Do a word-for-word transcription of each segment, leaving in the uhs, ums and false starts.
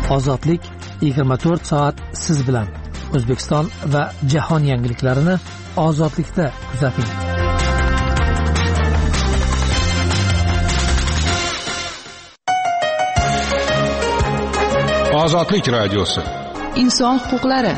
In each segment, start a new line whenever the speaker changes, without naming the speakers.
Ozodlik yigirma to'rt soat siz bilan. O'zbekiston va jahon yangiliklarini ozodlikda kuzating.
Ozodlik radiosi.
Inson huquqlari.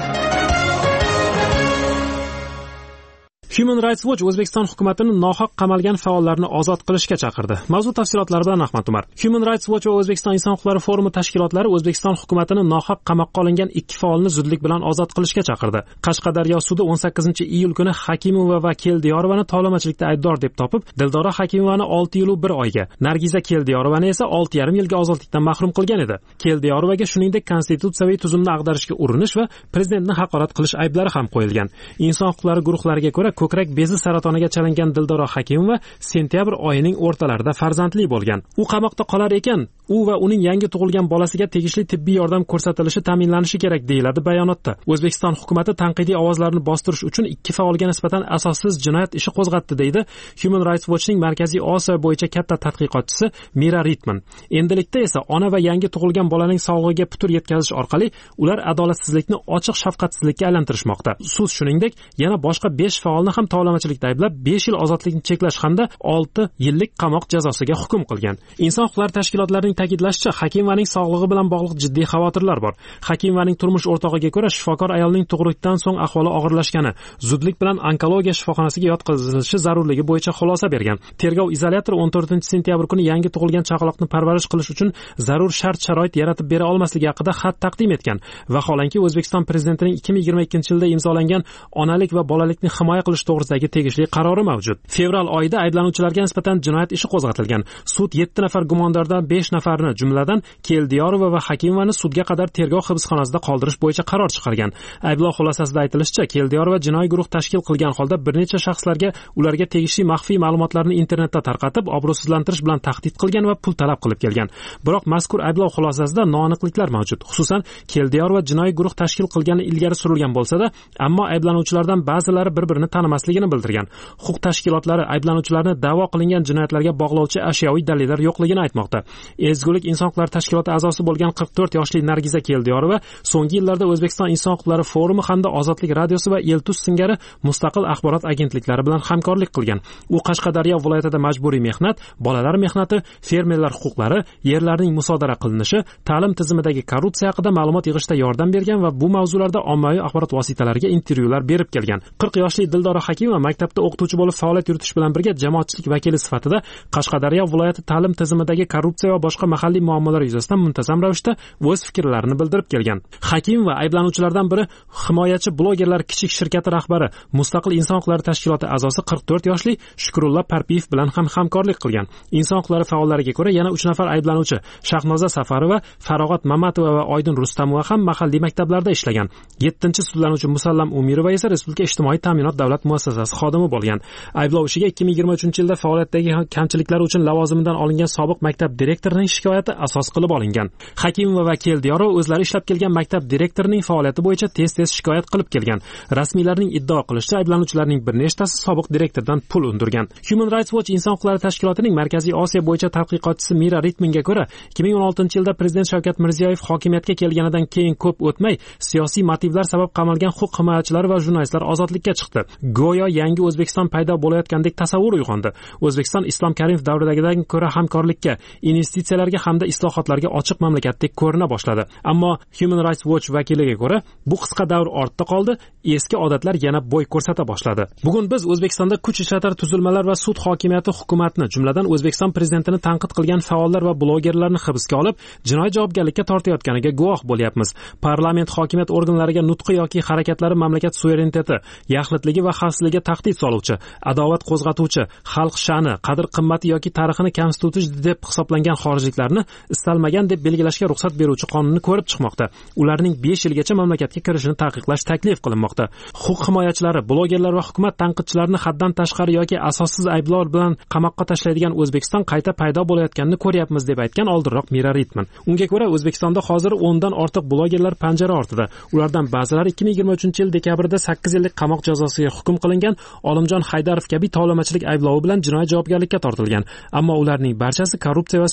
Human Rights Watch O'zbekiston hukumatini nohaq qamalgan faollarni ozod qilishga chaqirdi. Mavzu tafsilotlari bilan Ahmad Umar. Human Rights Watch va O'zbekiston Inson huquqlari forumi tashkilotlari O'zbekiston hukumatini nohaq qamoqqa olingan ikki faolni zudlik bilan ozod qilishga chaqirdi. Qashqadaryo sudi o'n sakkizinchi iyul kuni Hakimova va Keldiyorovani tovlamachilikda aybdor deb topib, Dildora Hakimovani olti yil va bir oyga, Nargiza Keldiyorovani esa olti yarim yilga ozodlikdan mahrum qilgan edi. Keldiyorovaga shuningdek konstitutsiyaviy tuzumni ag'darishga urinish va prezidentni haqorat qilish ayblari ham qo'yilgan. Inson huquqlari guruhlariga ko'ra, ko'krak bezi saratoniga chalingan Dildora Hakimova sentyabr oyining o'rtalarida farzandli bo'lgan. U qamoqda qolar ekan, u va uning yangi tug'ilgan bolasiga tegishli tibbiy yordam ko'rsatilishi ta'minlanishi kerak deyiladi bayonotda. O'zbekiston hukumatı tanqidiy ovozlarni bostirish uchun ikki faolga nisbatan asossiz jinoyat ishi qo'zg'atdi deydi Human Rights Watchning Markaziy Osiyo bo'yicha katta tadqiqotchisi Mira Ritman. Endilikda esa ona va yangi tug'ilgan bolaning sog'lig'iga putur yetkazish orqali ular adolatsizlikni ochiq shafqatsizlikka aylantirishmoqda. Sud shuningdek yana boshqa besh faolni ham tovlamachilikda ayblab besh yil ozodlikni cheklash hamda olti yillik qamoq jazosiga hukm qilgan. Inson huquqlari tashkilotlarining ta'kidlashicha, Hakimovaning sog'lig'i bilan bog'liq jiddiy xavotirlar bor. Hakimovaning turmush o'rtog'iga ko'ra, shifokor ayolning tug'ruqdan so'ng ahvoli og'irlashgani, zudlik bilan onkologiya shifoxonasiga yotqizilishi zarurligi bo'yicha xulosa bergan. Tergov izolyatori o'n to'rtinchi sentyabr kuni yangi tug'ilgan chaqaloqni parvarish qilish uchun zarur shart-sharoit yaratib bera olmasligi haqida xat taqdim etgan. Vaholanki O'zbekiston prezidentining ikki ming yigirma ikkinchi yilda imzolangan onalik va bolalikni himoya qilish to'g'risidagi tegishli qarori mavjud. Fevral oyida ayblanuvchilarga nisbatan jinoyat ishi qo'zg'atilgan. Sud yetti nafar gumondordan besh nafarni, jumladan Keldiyorova va Hakimovani sudga qadar tergov hibsxonasida qoldirish bo'yicha qaror chiqargan. Ayblov xulosasida aytilishicha, Keldiyorova jinoiy guruh tashkil qilgan holda bir necha shaxslarga ularga tegishli maxfiy ma'lumotlarni internetda tarqatib, obro'sizlantirish bilan tahdid qilgan va pul talab qilib kelgan. Biroq mazkur ayblov xulosasida noaniqliklar mavjud. Xususan, Keldiyorova jinoiy guruh tashkil qilgani ilgari surilgan bo'lsa-da, ammo ayblanuvchilardan ba'zilari bir-birini tanimasligini bildirgan. Huquq tashkilotlari ayblanuvchilarni da'vo qilingan jinoyatlarga bog'lovchi ashyoviy dalillar yo'qligini aytmoqda. Ezgulik inson huquqlari tashkiloti a'zosi bo'lgan qirq to'rt yoshli Nargiza Keldiyorova so'nggi yillarda O'zbekiston Inson huquqlari forumi hamda Ozodlik radiosi va Eltus singari mustaqil axborot agentliklari bilan hamkorlik qilgan. U Qashqadaryo viloyatida majburiy mehnat, bolalar mehnati, fermerlar huquqlari, yerlarning musodara qilinishi, ta'lim tizimidagi korrupsiya haqida ma'lumot yig'ishda yordam bergan va bu mavzularda ommaviy axborot vositalariga intervyular berib kelgan. qirq yoshli Dildora Hakimova maktabda o'qituvchi bo'lib faoliyat yuritish bilan birga jamoatchilik vakili sifatida Qashqadaryo viloyati ta'lim tizimidagi korrupsiya va boshqa mahalliy muammolar yuzasidan muntazam ravishda o'z fikrlarini bildirib kelgan. Hakimova ayblanuvchilardan biri himoyachi blogerlar kichik shirkati rahbari, Mustaqil inson huquqlari tashkiloti a'zosi qirq to'rt yoshli Shukrullo Parpiyev bilan ham hamkorlik qilgan. Inson huquqlari faollariga ko'ra, yana uch nafar ayblanuvchi Shahnoza Safarova, Farog'at Mamatova va Oydin Rustamova ham mahalliy maktablarda ishlagan. yettinchi sudlanuvchi Musallam Umirova esa Respublika ijtimoiy ta'minot davlat muassasasi xodimi bo'lgan. Ayblov ishiga ikki ming yigirma uchinchi yilda faoliyatdagi kamchiliklar uchun lavozimidan olingan sobiq maktab direktorining shikoyati asos qilib olingan. Hakimova va Keldiyorova o'zlari ishlab kelgan maktab direktorining faoliyati bo'yicha tez-tez shikoyat qilib kelgan. Rasmiylarning iddao qilishicha, ayblanuvchilarning bir nechtasi sobiq direktordan pul undirgan. Human Rights Watch inson huquqlari tashkilotining Markaziy Osiyo bo'yicha tadqiqotchisi Mira Ritmanga ko'ra, ikki ming o'n oltinchi yilda prezident Shavkat Mirziyoyev hokimiyatga kelganidan keyin ko'p o'tmay siyosiy motivlar sabab qamalgan huquq himoyachilari va jurnalistlar ozodlikka chiqdi. Go'yo yangi O'zbekiston paydo bo'layotgandek tasavvur uyg'ondi. O'zbekiston Islom Karimov davridagidan ko'ra hamkorlikka, investitsiyalarga hamda islohotlarga ochiq mamlakatdek ko'rina boshladi. Ammo Human Rights Watch vakiliga ko'ra, bu qisqa davr ortda qoldi, eski odatlar yana bo'y ko'rsata boshladi. Bugun biz O'zbekistonda kuch ishlatar tuzilmalar va sud hokimiyati hukumatni, jumladan O'zbekiston prezidentini tanqid qilgan faollar va blogerlarni hibsga olib, jinoiy javobgarlikka tortayotganiga guvoh bo'lyapmiz. Parlament hokimiyat organlariga nutqi yoki harakatlari mamlakat suvereniteti, yaxlitligi va xavfsizligiga tahdid soluvchi, adovat qo'zg'atuvchi, xalq sha'ni, qadr-qimmati yoki tarixini kamsituvchi deb hisoblangan xorijliklarni istalmagan deb belgilashga ruxsat beruvchi qonunni ko'rib chiqmoqda. Ularning besh yilgacha mamlakatga kirishini taqiqlash taklif qilinmoqda. Huquq himoyachilari, blogerlar va hukumat tanqidchilarini haddan tashqari yoki asossiz ayblovlar bilan qamoqqa tashlaydigan O'zbekiston qayta paydo bo'layotganini ko'ryapmiz deb aytgan oldinroq Mira Ritman. Unga ko'ra, O'zbekistonda hozir o'ndan ortiq blogerlar panjara ortida. Ulardan ba'zilari ikki ming yigirma uchinchi yil dekabrida sakkiz yillik qamoq jazosiga hukm qilingan Olimjon Haydarov kabi tovlamachilik ayblovi bilan jinoiy javobgarlikka tortilgan. Ammo ularning barchasi korrupsiya va so'z erkinligi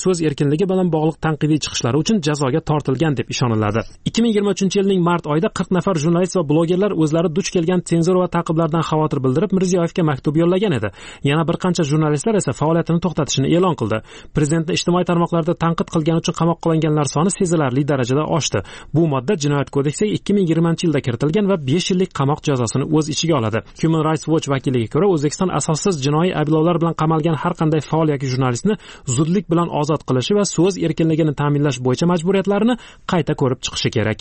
erkinligi bilan bog'liq tanqidiy chiqishlari uchun jazoga tortilgan deb ishoniladi. ikki ming yigirma uchinchi yilning mart oyida qirq nafar jurnalist va blogerlar o'zlari duch kelgan senzura va ta'qiblardan xavotir bildirib Mirziyoyevga maktub yo'llagan edi. Yana bir qancha jurnalistlar esa faoliyatini to'xtatishini e'lon qildi. Prezidentni ijtimoiy tarmoqlarda tanqid qilgani uchun qamoqqa olinganlar soni sezilarli darajada oshdi. Bu modda Jinoyat kodeksiga ikki ming yigirmanchi yilda kiritilgan va besh yillik qamoq jazosini o'z ichiga oladi. Human Rights Watch vakiliga ko'ra, O'zbekiston asossiz jinoiy ayblovlar bilan qamalgan har qanday faol yoki jurnalistni zudlik bilan ozod qilishi va so'z erkinligini ta'minlash bo'yicha majburiyatlarini qayta ko'rib chiqishi kerak.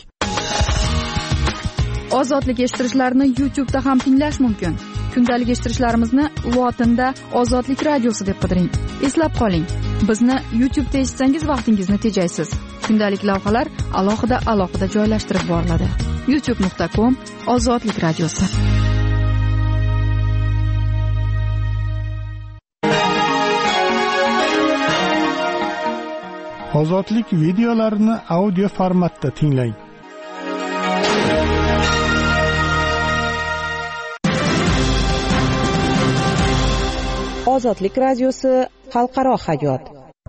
Ozodlik eshittirishlarni YouTube'da ham tinglash mumkin. Kundalik eshittirishlarimizni lotinda Ozodlik radiosi deb qidiring. Eslab qoling, bizni YouTube'da eshitsangiz vaqtingizni tejaysiz. Kundalik lavhalar alohida alohida joylashtirib boriladi. youtube nuqta com Ozodlik radiosi.
Ozodlik videolarini audio formatda tinglang.
Ozodlik radiosi xalqaro hayot.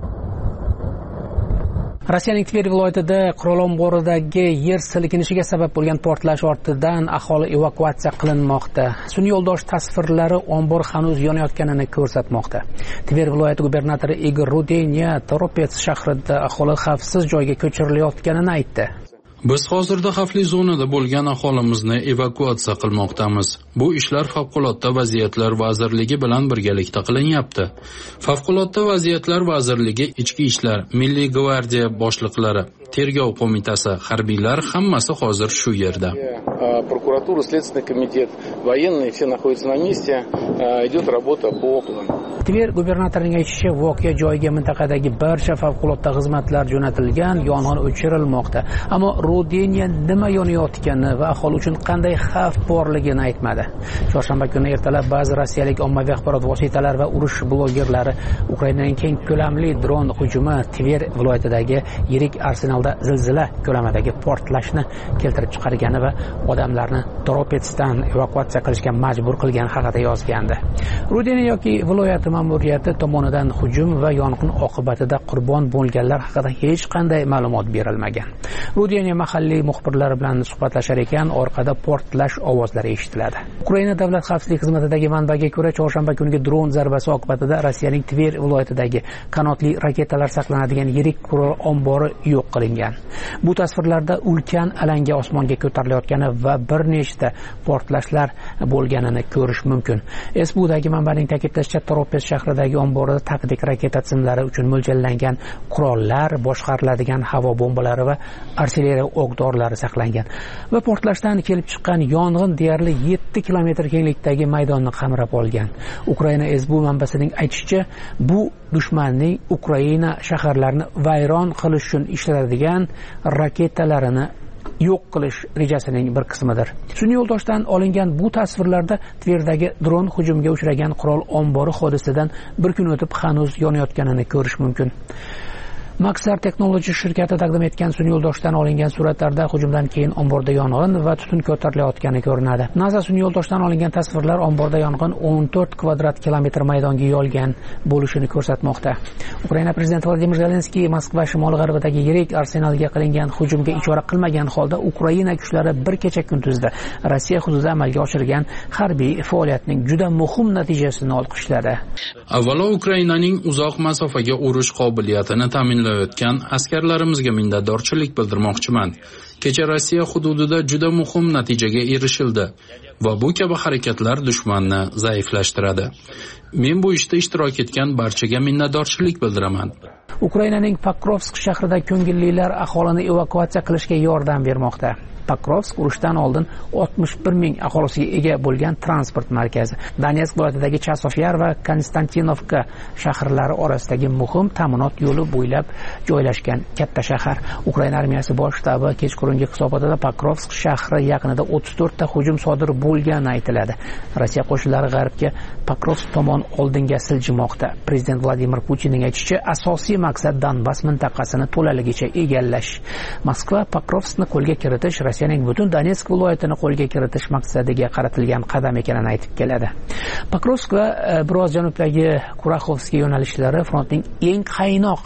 Rossiyaning Tver viloyatida qurol omboridagi yer silkinishiga sabab bo'lgan portlash ortidan aholi evakuatsiya qilinmoqda. Sun'iy yo'ldosh tasvirlari ombor hanuz yonayotganini ko'rsatmoqda. Tver viloyati gubernatori Igor Rudenya Toropets shahrida aholi xavfsiz joyga ko'chirilayotganini aytdi.
Biz hozirda xavfli zonada bo'lgan aholimizni evakuatsiya qilmoqdamiz. Bu ishlar Favqulodda vaziyatlar vazirligi bilan birgalikda qilinyapti. Favqulodda vaziyatlar vazirligi, Ichki ishlar, Milliy gvardiya boshliqlari, tergov qo'mitasi, harbiylar hammasi hozir shu yerda.
Prokuratura, Следственный комитет, военные все находятся на месте, идет работа по плану.
Tver gubernatorining aytishicha, voqea joyiga mintaqadagi barcha favqulodda xizmatlar jo'natilgan, yong'in o'chirilmoqda. Ammo Rudenya nima yonayotgani va aholi uchun qanday xavf borligini aytmadi. Chorshanba kuni ertalab ba'zi rossiyalik ommaviy axborot vositalari va urush blogerlari Ukrainaning keng ko'lamli dron hujumi Tver viloyatidagi yirik arsenalda zilzila ko'lamidagi portlashni keltirib chiqargani va odamlarni Toropetsdan evakuatsiya qilishga majbur qilgani haqida yozgandi. Rudenya yoki viloyat ma'muriyati tomonidan hujum va yong'in oqibatida qurbon bo'lganlar haqida hech qanday ma'lumot berilmagan. Rudenya mahalliy muxbirlar bilan suhbatlashar ekan, orqada portlash ovozlari eshitiladi. Ukraina davlat xavfsizlik xizmatidagi manbaga ko'ra, chorshanba kungi dron zarbasi oqibatida Rossiyaning Tver viloyatidagi qanotli raketalar saqlanadigan yirik qurol ombori yo'q qilingan. Bu tasvirlarda ulkan alanga osmonga ko'tarilayotgani va bir nechta portlashlar bo'lganini ko'rish mumkin. S B Udagi manbaning ta'kidlashicha, Toropets shahridagi omborda taktik raketa tizimlari uchun mo'ljallangan qurollar, boshqariladigan havo bombalari va artilleriya o'q-dorilar saqlangan va portlashdan kelib chiqqan yong'in deyarli yetti kilometr kenglikdagi maydonni qamrab olgan. Ukraina S B U manbasining aytishicha, bu dushmanning Ukraina shaharlarini vayron qilish uchun ishlatadigan raketalarini yo'q qilish rejasining bir qismidir. Sun'iy yo'ldoshdan olingan bu tasvirlarda Tverdagi dron hujumiga uchragan qurol ombori hodisidan bir kun o'tib hanuz yonayotganini ko'rish mumkin. Maxar Technology shirkati taqdim etgan sun'iy yo'ldoshdan olingan suratlarda hujumdan keyin omborda yong'in va tutun ko'tarilayotgani ko'rinadi. NASA sun'iy yo'ldoshdan olingan tasvirlar omborda yong'in o'n to'rt kvadrat kilometr maydonga yoyilgan bo'lishini ko'rsatmoqda. Ukraina prezidenti Vladimir Zelenskiy Moskva shimoli-g'arbidagi yirik arsenalga qilingan hujumga ishora qilmagan holda Ukraina kuchlari bir kecha kunduzda Rossiya hududida amalga oshirgan harbiy faoliyatning juda muhim natijasini olqishladi.
Avvalo Ukrainaning uzoq masofaga urush qobiliyatini ta'minladi. O'tgan askarlarimizga minnatdorchilik bildirmoqchiman. Kecha Rossiya hududida juda muhim natijaga erishildi va bu kabi harakatlar dushmanni zaiflashtiradi. Men bu ishda ishtirok etgan barchaga minnatdorchilik bildiraman.
Ukrainaning Pokrovsk shahrida ko'ngillilar aholini evakuatsiya qilishga yordam bermoqda. Pokrovsk urushdan oldin oltmish bir ming aholisiga ega bo'lgan transport markazi. Donetsk viloyatidagi Chasofyar va Konstantinovka shaharlari orasidagi muhim ta'minot yo'li bo'ylab joylashgan katta shahar. Ukraina armiyasi bosh shtabi kechqurungi hisobotida Pokrovsk shahri yaqinida o'ttiz to'rt ta hujum sodir bo'lgani aytiladi. Rossiya qo'shinlari g'arbga Pokrovsk tomon oldinga siljimoqda. Prezident Vladimir Putinning aytishicha, asosiy maqsad Donbas mintaqasini to'laligicha egallash. Moskva Pokrovskni qo'lga kiritish Rossiyaning butun Donetsk viloyatini qo'lga kiritish maqsadiga qaratilgan qadam ekanini aytib keladi. Pokrovsk va biroz janubdagi Kuraxovskiy yo'nalishlari frontning eng qaynoq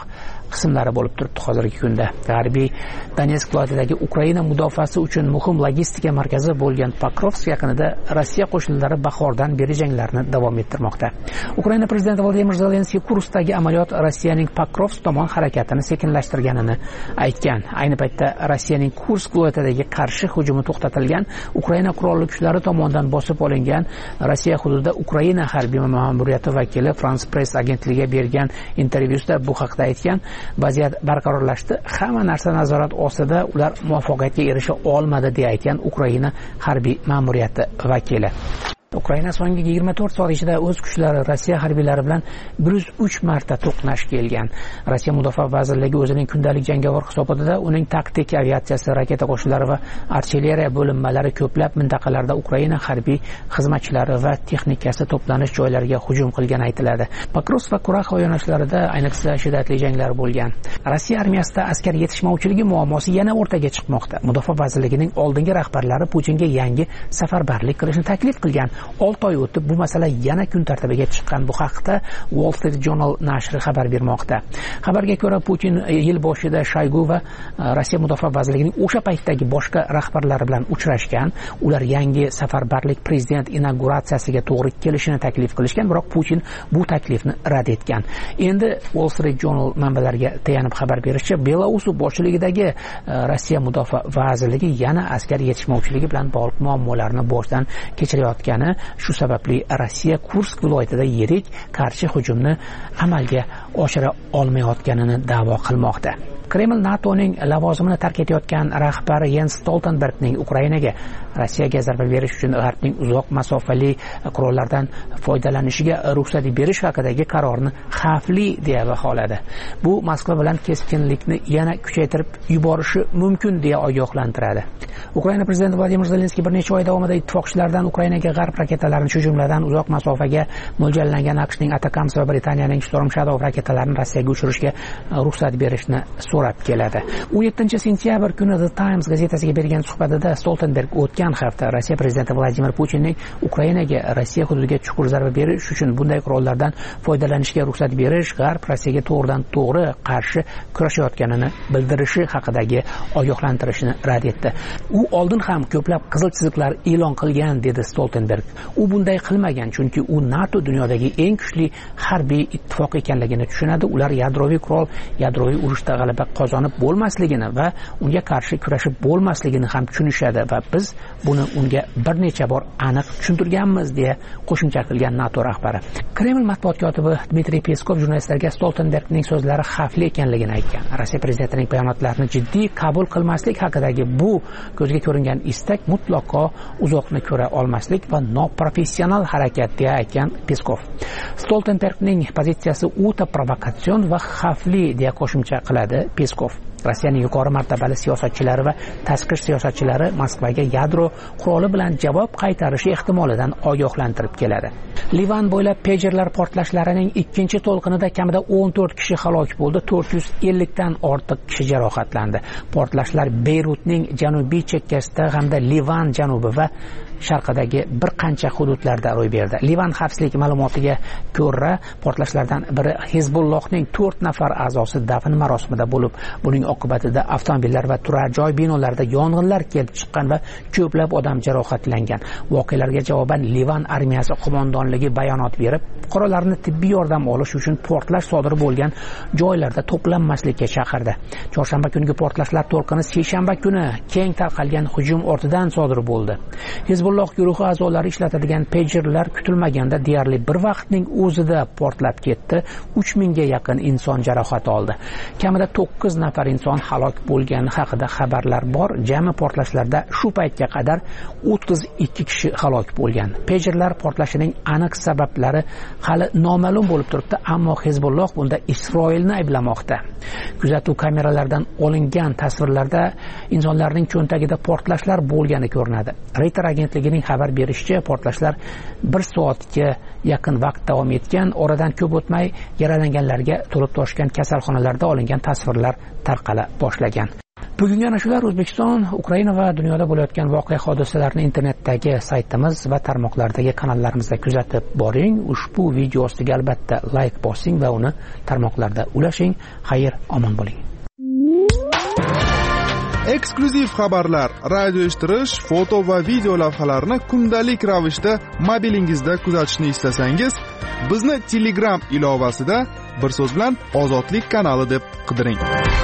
qismlari bo'lib turibdi hozirgi kunda. G'arbiy Donetsk viloyatidagi Ukraina mudofaasi uchun muhim logistika markazi bo'lgan Pokrovsk yaqinida Rossiya qo'shinlari bahordan beri janglarni davom ettirmoqda. Ukraina prezidenti Volodimir Zelenskiy Kurskdagi amaliyot Rossiyaning Pokrovsk tomon harakatini sekinlashtirganini aytgan. Ayni paytda Rossiyaning Kursk viloyatidagi qarshi hujumi to'xtatilgan, Ukraina qurolli kuchlari tomonidan bosib olingan Rossiya hududida Ukraina harbiy ma'muriyati vakili France Press agentligiga bergan intervyusida bu haqda aytgan. Vaziyat barqarorlashdi, hamma narsa nazorat ostida, ular muvaffaqiyatga erisha olmadi deya aytgan Ukraina harbiy ma'muriyati vakili. Ukraina so'nggi yigirma to'rt soat ichida o'z kuchlari Rossiya harbiylari bilan bir yuz uch marta to'qnash kelgan. Rossiya mudofaa vazirligi o'zining kundalik jangovar hisobotida uning taktik aviatsiyasi, raketa qo'shinlari va artilleriya bo'linmalari ko'plab mintaqalarda Ukraina harbiy xizmatchilari va texnikasi to'planish joylariga hujum qilgani aytiladi. Pokrovsk va Kurax yo'nalishlarida ayniqsa shiddatli janglar bo'lgan. Rossiya armiyasida askar yetishmovchiligi muammosi yana o'rtaga chiqmoqda. Mudofaa vazirligining oldingi rahbarlari Putinga yangi safarbarlik qilishni taklif qilgan. olti oy o'tib bu masala yana kun tartibiga chiqqan. Bu haqda Wall Street Journal nashri xabar bermoqda. Xabarga ko'ra, Putin yil boshida Shoygu va Rossiya mudofaa vazirligining o'sha paytdagi boshqa rahbarlari bilan uchrashgan. Ular yangi safarbarlik prezident inauguratsiyasiga to'g'ri kelishini taklif qilishgan, biroq Putin bu taklifni rad etgan. Endi Wall Street Journal manbalariga tayanib xabar berishicha, Belarus boshchiligidagi Rossiya mudofaa vazirligi yana askar yetishmovchiligi bilan bog'liq muammolarni boshdan kechirayotgani, shu sababli Rossiya Kursk viloyatida yirik qarshi hujumni amalga oshira olmayotganini da'vo qilmoqda. Kreml NATOning lavozimini tark etayotgan rahbari Jens Stoltenbergning Ukrainaga Rossiyaga zarba berish uchun G'arbning uzoq masofali qurollardan foydalanishiga ruxsat berish haqidagi qarorni xavfli deya baholadi. Bu Moskva bilan keskinlikni yana kuchaytirib yuborishi mumkin deya ogohlantiradi. Ukraina prezidenti Volodimir Zelenskiy bir necha oy davomida ittifoqchilardan Ukrainaga g'arb raketalarini, shu jumladan uzoq masofaga mo'ljallangan AQShning Atakams va Britaniyaning Storm Shadow raketalarini Rossiyaga uchirishga ruxsat berishni so'rab keladi. o'n yettinchi sentyabr kuni The Times gazetasiga bergan suhbatida Stoltenberg o'tgan hafta Rossiya prezidenti Vladimir Putinning Ukrainaga Rossiya hududiga chuqur zarba berish uchun bunday qurollardan foydalanishga ruxsat berish G'arb Rossiyaga to'g'ridan to'g'ri qarshi kurashayotganini bildirishi haqidagi ogohlantirishni rad etdi. U oldin ham ko'plab qizil chiziqlar e'lon qilgan, dedi Stoltenberg. U bunday qilmagan, chunki u NATO dunyodagi eng kuchli harbiy ittifoq ekanligini tushunadi. Ular yadroviy qurol, yadroviy urushda g'alaba qozonib bo'lmasligini va unga qarshi kurashib bo'lmasligini ham tushunishadi va biz buni unga bir necha bor aniq tushuntirganmiz, deya qo'shimcha qilgan NATO rahbari. Kreml matbuot kotibi Dmitriy Peskov jurnalistlarga Stoltenbergning so'zlari xavfli ekanligini aytgan. Rossiya prezidentining bayonotlarini jiddiy qabul qilmaslik haqidagi bu ko'zga ko'ringan istak mutlaqo uzoqni ko'ra olmaslik va noprofessional harakat, deya aytgan Peskov. Stoltenbergning pozitsiyasi o'ta provokatsion va xavfli, deya qo'shimcha qiladi Peskov. Rossiyaning yuqori martabali siyosatchilari va tashqi siyosatchilari Moskvaga yadro quroli bilan javob qaytarishi ehtimolidan ogohlantirib keladi. Livan bo'ylab pejerlar portlashlarining ikkinchi to'lqinida kamida o'n to'rt kishi halok bo'ldi, to'rt yuz ellik dan ortiq kishi jarohatlandi. Portlashlar Beyrutning janubiy chekkasida hamda Livan janubi va sharqidagi bir qancha hududlarda ro'y berdi. Livan xavfsizlik ma'lumotiga ko'ra, portlashlardan biri Hizbullohning to'rt nafar a'zosi dafn marosimida bo'lib, buning oqibatida avtomobillar va turar joy binolarida yong'inlar kelib chiqqan va ko'plab odam jarohatlangan. Voqealarga javoban Livan armiyasi qo'mondonligi bayonot berib, fuqarolarni tibbiy yordam olish uchun portlash sodir bo'lgan joylarda to'planmaslikka chaqirdi. Chorshanba kungi portlashlar to'lqini seshanba kuni keng tarqalgan hujum ortidan sodir bo'ldi. Hizbulloh guruhi a'zolari ishlatadigan pejerlar kutilmaganda deyarli bir vaqtning o'zida portlab ketdi. uch mingga yaqin inson jarohat oldi. Kamida to'qqiz nafar inson halok bo'lgani haqida xabarlar bor. Jami portlashlarda shu paytga qadar o'ttiz ikki kishi halok bo'lgan. Pejerlar portlashining aniq sabablari hali noma'lum bo'lib turibdi, ammo Hizbulloh bunda Isroilni ayblamoqda. Kuzatuv kameralaridan olingan tasvirlarda insonlarning cho'ntagida portlashlar bo'lgani ko'rinadi. Reuters agentligining xabar berishicha, portlashlar bir soatga yaqin vaqt davom etgan. Oradan ko'p o'tmay yaralanganlarga to'lib toshgan kasalxonalarda olingan tasvirlar tarqala boshlagan. Bugungi ana shular O'zbekiston, Ukraina va dunyoda bo'layotgan voqea hodisalarni internetdagi saytimiz va tarmoqlardagi kanallarimizda kuzatib boring. Ushbu video ostiga albatta like bosing va uni tarmoqlarda ulashing. Xayr, omon bo'ling.
Eksklyuziv xabarlar, radio eshittirish, foto va video lavhalarni kundalik ravishda mobilingizda kuzatishni istasangiz, bizni Telegram ilovasida bir so'z bilan Ozodlik kanali deb qidiring.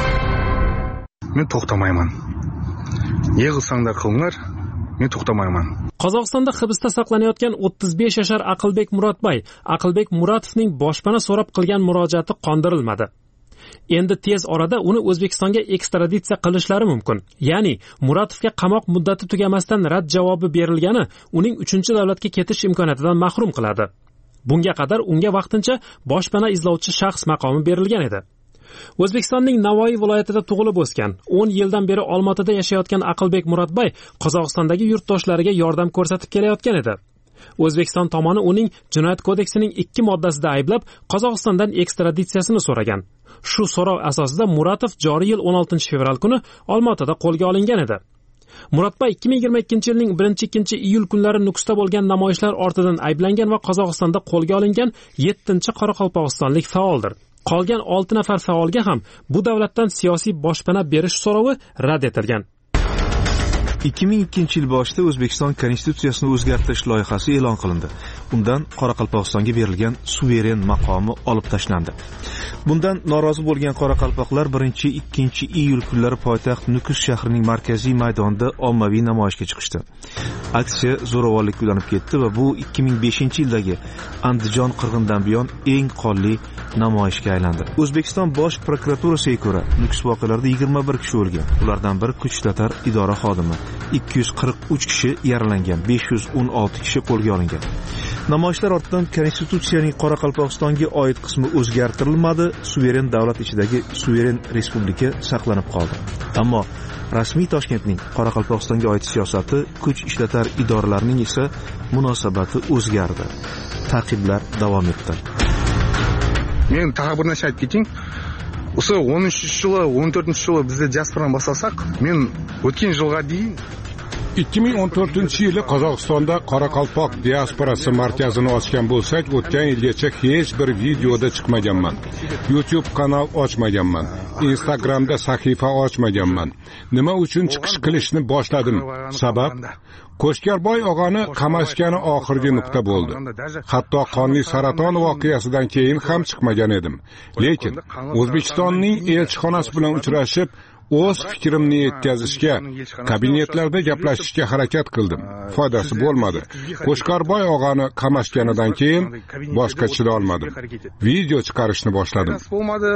Men to'xtamayman. Ne qilsanglar qilinglar, men to'xtamayman.
Qozog'istonda hibsda saqlanayotgan o'ttiz besh yashar Aqlbek Muratbay, Aqlbek Muratovning boshpana so'rab qilgan murojaati qondirilmadi. Endi tez orada uni O'zbekistonga ekstraditsiya qilishlari mumkin. Ya'ni Muratovga qamoq muddati tugamasdan rad javobi berilgani uning uchinchi davlatga ketish imkoniyatidan mahrum qiladi. Bunga qadar unga vaqtincha boshpana izlovchi shaxs maqomi berilgan edi. O'zbekistonning Navoiy viloyatida tug'ilib o'sgan, o'n yildan beri Olmaotada yashayotgan Aqlbek Muratbay Qozog'istondagi yurtdoshlariga yordam ko'rsatib kelayotgan edi. O'zbekiston tomoni uning Jinoyat kodeksining ikki moddasida ayblab, Qozog'istondan ekstraditsiyasini so'ragan. Shu so'rov asosida Muratov joriy yil o'n oltinchi fevral kuni Olmaotada qo'lga olingan edi. Muratbay ikki ming yigirma ikkinchi yilning birinchi ikkinchi iyul kunlari Nukusda bo'lgan namoyishlar ortidan ayblangan va Qozog'istonda qo'lga olingan yettinchi qoraqalpog'istonlik faoldir. Qolgan olti nafar faolga ham bu davlatdan siyosiy boshpana berish so'rovi rad etilgan.
ikki ming ikkinchi yil boshida O'zbekiston konstitutsiyasini o'zgartirish loyihasi e'lon qilindi. Undan Qoraqalpog'istonga berilgan suveren maqomi olib tashlandi. Bundan norozi bo'lgan qoraqalpoqlar birinchi ikkinchi iyul kunlari poytaxt Nukus shahrining markaziy maydonida ommaviy namoyishga chiqishdi. Aksiya zo'ravonlikka ulanib ketdi va bu ikki ming beshinchi yildagi Andijon qirg'indan buyon eng qonli namoyishga aylandi. O'zbekiston bosh prokuraturasiga ko'ra, Nukus voqealarida yigirma bir kishi o'lgan. Ulardan biri kuch tatar idora xodimi, ikki yuz qirq uch kishi yaralangan, besh yuz o'n olti kishi qo'lga olingan. Namoyishlar ortidan konstitutsiyaning Qoraqalpog'istonga oid qismi o'zgartirilmadi, suveren davlat ichidagi suveren respublika saqlanib qoldi. Ammo rasmiy Toshkentning Qoraqalpog'istonga oid siyosati, kuch ishlatar idoralarining esa munosabati o'zgardi. Ta'qiblar davom etdi.
Men tag'in bir narsa aytib keting. O'sha o'n uchinchi yili, o'n to'rtinchi yili bizda diasporani boshlasak, men o'tgan yilga deyim
ikki ming o'n to'rtinchi yili Qozog'istonda Qoraqalpoq diasporasi markazini ochgan bo'lsak, o'tgan yilgacha hech bir videoda chiqmaganman. YouTube kanal ochmaganman. Instagramda sahifa ochmaganman. Nima uchun chiqish qilishni boshladim? Sabab Qo'shkarboy og'ani qamashgani oxirgi nuqta bo'ldi. Hatto qonli saraton voqeasidan keyin ham chiqmagan edim. Lekin O'zbekistonning elchixonasi bilan uchrashib, o'z fikrimni yetkazishga, kabinetlarda gaplashishga harakat qildim. Foydasi bo'lmadi. Qo'shkarboy og'ani qamashganidan keyin boshqa chida olmadim. Video chiqarishni boshladim.
Bo'lmadi.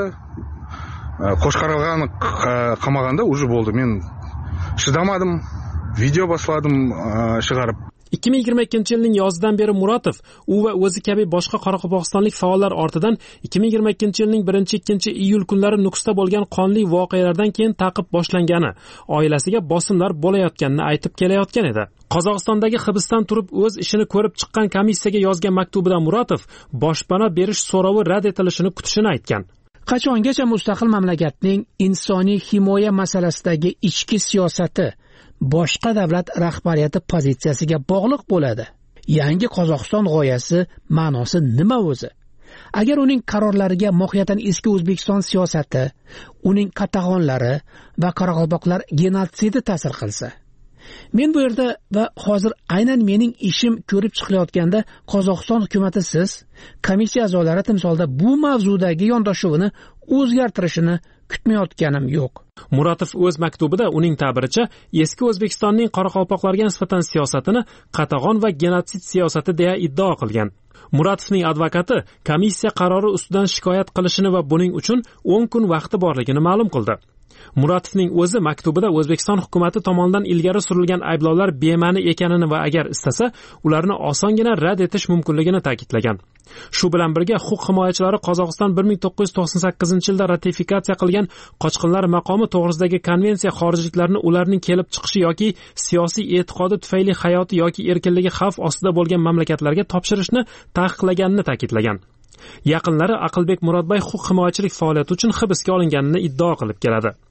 Qo'shkarog'ani qamaganda уже bo'ldi. Men chidamadim. Video boshladim chiqarib.
ikki ming yigirma ikkinchi yilning yozidan beri Muratov, u va o'zi kabi boshqa qoraqalpog'istonlik faollar ortidan ikki ming yigirma ikkinchi yilning birinchi ikkinchi iyul kunlari Nukusda bo'lgan qonli voqealardan keyin ta'qib boshlangani, oilasiga bosimlar bo'layotganini aytib kelayotgan edi. Qozog'istondagi hibsdan turib o'z ishini ko'rib chiqqan komissiyaga yozgan maktubida Muratov boshpana berish so'rovi rad etilishini kutishini aytgan.
Qachongacha mustaqil mamlakatning insoniy himoya masalasidagi ichki siyosati boshqa davlat rahbariyati pozitsiyasiga bog'liq bo'ladi? Yangi Qozog'iston g'oyasi ma'nosi nima o'zi? Agar uning qarorlariga mohiyatan eski O'zbekiston siyosati, uning qatag'onlari va qoraqalpoqlar genotsidi ta'sir qilsa, men bu yerda va hozir aynan mening ishim ko'rib chiqilayotganda Qozog'iston hukumatı siz, komissiya a'zolari timsolda bu mavzudagi yondashuvini o'zgartirishini kutmayotganim yo'q.
Muratov o'z maktubida uning ta'biricha eski O'zbekistonning qoraqalpoqlarga nisbatan siyosatini qatag'on va genotsid siyosati deya iddao qilgan. Muratovning advokati komissiya qarori ustidan shikoyat qilishini va buning uchun o'n kun vaqti borligini ma'lum qildi. Muratovning o'zi maktubida O'zbekiston hukumatı tomonidan ilgari surilgan ayblovlar bema'ni ekanini va agar istasa, ularni osongina rad etish mumkinligini ta'kidlagan. Shu bilan birga huquq himoyachilari Qozog'iston bir ming to'qqiz yuz to'qson sakkizinchi yilda ratifikatsiya qilgan qochqinlar maqomi to'g'risidagi konvensiya xorijliklarni ularning kelib chiqishi yoki siyosiy e'tiqodi tufayli hayoti yoki erkinligi xavf ostida bo'lgan mamlakatlarga topshirishni taqiqlaganini ta'kidlagan. Yaqinlari Aqlbek Muratbay huquq himoyachilik faoliyati uchun hibsga olinganini iddao qilib keladi.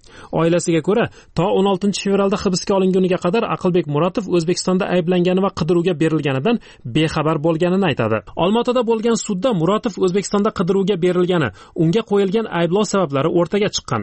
Oilasiga ko'ra, to o'n oltinchi fevralda hibsga olinguniga qadar Aqlbek Muratov O'zbekistonda ayblangani va qidiruvga berilganidan bexabar bo'lganini aytadi. Olmaotada bo'lgan sudda Muratov O'zbekistonda qidiruvga berilgani, unga qo'yilgan ayblov sabablari o'rtaga chiqqan.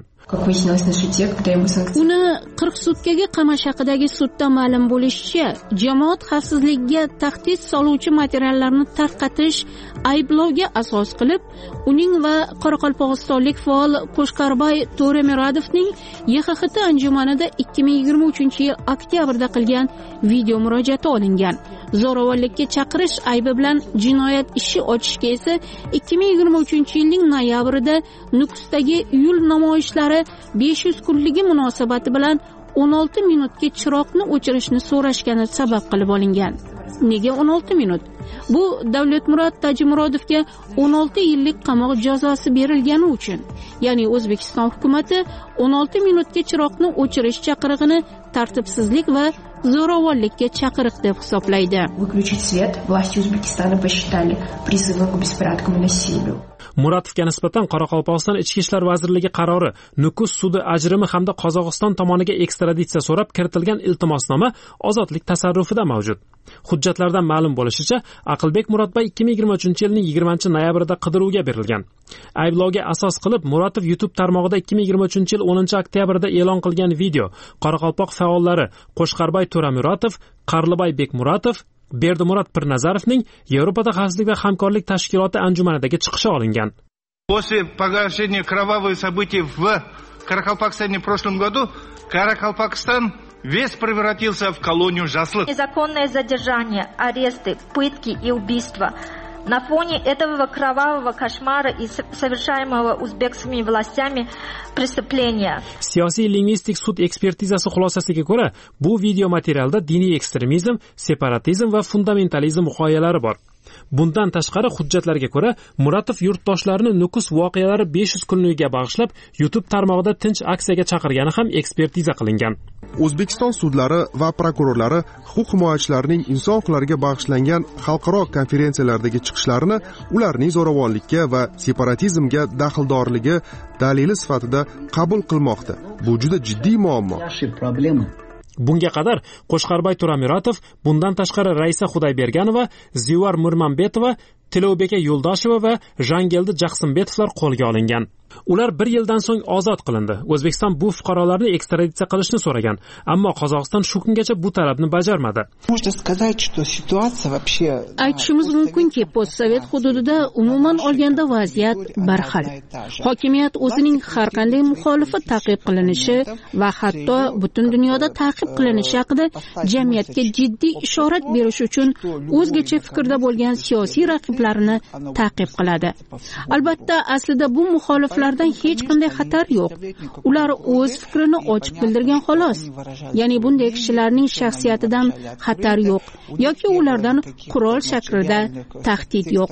Uni qirq sutkaga qamash haqidagi sudda ma'lum bo'lishicha, jamoat xavfsizligiga tahdid soluvchi materiallarni tarqatish ayblovga asos qilib, uning va qoraqalpog'istonlik faol Qo'shqarbay To'ramiradovning Y X X T anjumanida ikki ming yigirma uchinchi yil oktyabrda qilgan video murojaati olingan. Zo'ravonlikka chaqirish aybi bilan jinoyat ishi ochishga esa ikki ming yigirma uchinchi yilning noyabrida Nukusdagi iyul namoyishlari besh yuz kunligi munosabati bilan o'n olti minutga chiroqni o'chirishni so'rashgani sabab qilib olingan. Nega o'n olti minut? Bu Davlatmurod Tajimurodovga o'n olti yillik qamoq jazosi berilgani uchun. Ya'ni O'zbekiston hukumatı o'n olti minutga chiroqni o'chirish chaqirig'ini tartibsizlik va zo'ravonlikka chaqiriq deb hisoblaydi.
Выключить свет власти Узбекистана посчитали призывом к беспорядкам и насилию.
Muratovga nisbatan Qoraqalpog'iston Ichki ishlar vazirligi qarori, Nukus sudi ajrimi hamda Qozog'iston tomoniga ekstraditsiya so'rab kiritilgan iltimosnoma ozodlik tasarrufida mavjud. Hujjatlardan ma'lum bo'lishicha, Aqlbek Muratbay ikki ming yigirma uchinchi yilning yigirmanchi noyabrida qidiruvga berilgan. Ayblovga asos qilib Muratov YouTube tarmog'ida ikki ming yigirma uchinchi yil o'ninchi oktyabrda e'lon qilgan video Qoraqalpoq faollari Qo'shqarbay To'ramiratov, Qarlibay Bekmuratov, Berdimurat Pirnazarovning Yevropada xavfsizlik va hamkorlik tashkiloti anjumanidagi chiqishi olingan.
После погашения кровавых событий в Каракалпакстане в прошлом году, Каракалпакстан весь превратился в колонию жаслых.
Незаконное задержание, аресты, пытки и убийства. На фоне этого кровавого кошмара и совершаемого узбекскими властями преступления.
Siyosiy lingvistik sud ekspertizasi xulosasiga ko'ra, bu video materialda diniy ekstremizm, separatizm va fundamentalizm g'oyalari bor. Bundan tashqari hujjatlarga ko'ra, Muratov yurtdoshlarini Nukus voqealari besh yuz kunligiga bag'ishlab YouTube tarmog'ida tinch aksiyaga chaqirgani ham ekspertiza qilingan.
O'zbekiston sudlari va prokurorlari huquq himoyachilarining inson huquqlariga bag'ishlangan xalqaro konferensiyalardagi chiqishlarini ularning zo'ravonlikka va separatizmga daxldorligi dalili sifatida qabul qilmoqda. Bu juda jiddiy muammo.
Bunga qadar Qo'shqarbay To'ramiratov, bundan tashqari Raisa Xudayberganova, Zivar Murmanbetova, Tilobeka Yo'ldosheva va Jangeldi Jaqsimbetovlar qo'lga olingan. Ular bir yildan so'ng ozod qilindi. O'zbekiston bu fuqarolarni ekstraditsiya qilishni so'ragan, ammo Qozog'iston shu kungacha bu talabni bajarmadi.
Aytishimiz mumkinki, postsovet hududida umuman olganda vaziyat barxil. Hokimiyat o'zining har qanday muxolifi ta'qib qilinishi va hatto butun dunyoda ta'qib qilinishi haqida jamiyatga jiddiy ishorat berish uchun o'zgacha fikrda bo'lgan siyosiy raqiblarini ta'qib qiladi. Albatta, aslida bu muxoliflar lardan hech qanday xatar yo'q. Ular o'z fikrini ochiq bildirgan xolos. Ya'ni bunday kishilarning shaxsiyatidan xatar yo'q yoki ulardan qurol shaklida tahdid yo'q.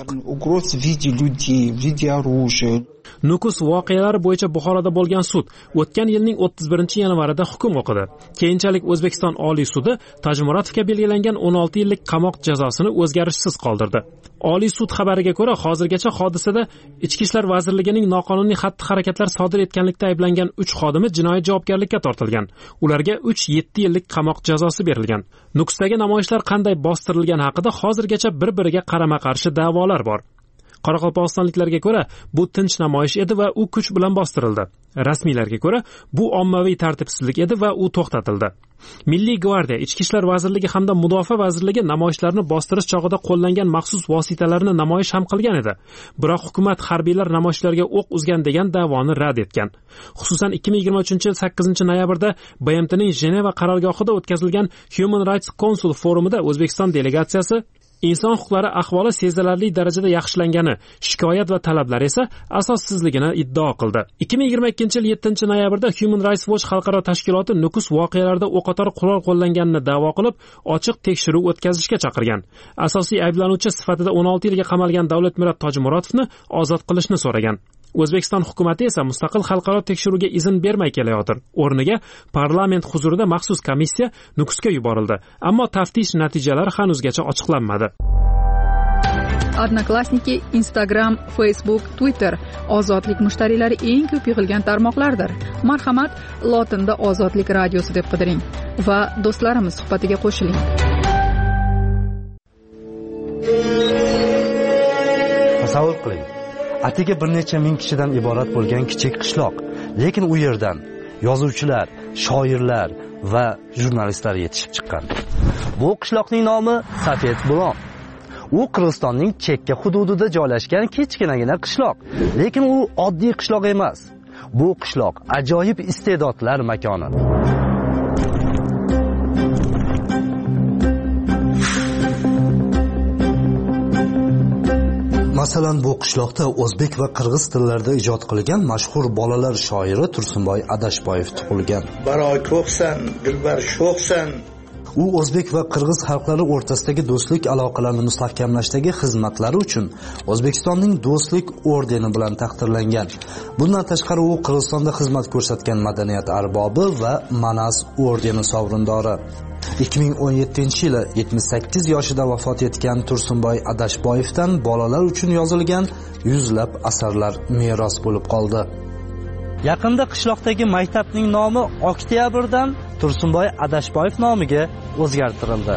Nukus voqealari bo'yicha Buxoroda bo'lgan sud o'tgan yilning o'ttiz birinchi yanvarida hukm o'qidi. Keyinchalik O'zbekiston Oliy sudi Tajmuratovga belgilangan o'n olti yillik qamoq jazosini o'zgarishsiz qoldirdi. Oliy sud xabariga ko'ra, hozirgacha hodisada Ichki ishlar vazirligining noqonuniy xatti-harakatlar sodir etganlikda ayblangan uch xodimi jinoyat javobgarlikka tortilgan. Ularga uch yetti yillik qamoq jazosi berilgan. Nukusdagi namoyishlar qanday bostirilgani haqida hozirgacha bir-biriga qarama-qarshi da'volar bor. Qoraqalpog'istonliklarga ko'ra, bu tinch namoyish edi va u kuch bilan bostirildi. Rasmiylarga ko'ra, bu ommaviy tartibsizlik edi va u to'xtatildi. Milliy gvardiya, Ichki ishlar vazirligi hamda Mudofaa vazirligi namoyishlarni bostirish chog'ida qo'llangan maxsus vositalarni namoyish ham qilgan edi. Biroq hukumat harbiylar namoyishlarga o'q uzgan degan da'voni rad etgan. Xususan ikki ming yigirma uchinchi yil sakkizinchi noyabrda B M T'ning Jeneva qarorgohida o'tkazilgan Human Rights Council forumida O'zbekiston delegatsiyasi inson huquqlari ahvoli sezilarli darajada yaxshilangani, shikoyat va talablar esa asossizligini iddao qildi. ikki ming yigirma ikkinchi yil yettinchi noyabrda Human Rights Watch xalqaro tashkiloti Nukus voqealarida o'qotar qurol qo'llanganini da'vo qilib, ochiq tekshiruv o'tkazishga chaqirgan. Asosiy ayblanuvchi sifatida o'n olti yilga qamalgan Davlatmurod Tojmurodovni ozod qilishni so'ragan. O'zbekiston hukumatı esa mustaqil xalqaro tekshiruvga izn bermay kelayotir. O'rniga parlament huzurida maxsus komissiya Nukusga yuborildi, ammo taftish natijalari hanuzgacha ochiqlanmadi.
Odnoklassniki, Instagram, Facebook, Twitter ozodlik mushtariylari eng ko'p yig'ilgan tarmoqlardir. Marhamat, lotinda Ozodlik radiosi deb qidiring va do'stlarimiz suhbatiga qo'shiling.
Tasavvur qiling. Atigi bir necha ming kishidan iborat bo'lgan kichik qishloq, lekin u yerdan yozuvchilar, shoirlar va jurnalistlar yetishib chiqqan. Bu qishloqning nomi Safet Bulon. U Qirg'izistonning chekka hududida joylashgan kichkinagina qishloq, lekin u oddiy qishloq emas. Bu qishloq ajoyib iste'dodlar makoni. Masalan, bu qishloqda o'zbek va qirg'iz tillarida ijod qilgan mashhur bolalar shoiri Tursunboy Adashboyev tug'ilgan.
Baroy ko'psan, dilbar sho'xsan.
U o'zbek va qirg'iz xalqlari o'rtasidagi do'stlik aloqalarini mustahkamlashdagi xizmatlari uchun O'zbekistonning Do'stlik ordeni bilan taqdirlangan. Bundan tashqari u Qirg'izistonda xizmat ko'rsatgan madaniyat arbobi va Manas ordeni sovrindori. ikki ming o'n yettinchi yili yetmish sakkiz yoshida vafot etgan Tursunboy Adashboyevdan bolalar uchun yozilgan yuzlab asarlar meros bo'lib qoldi. Yaqinda qishloqdagi maktabning nomi Oktyabrdan Tursunboy Adashboyev nomiga o'zgartirildi.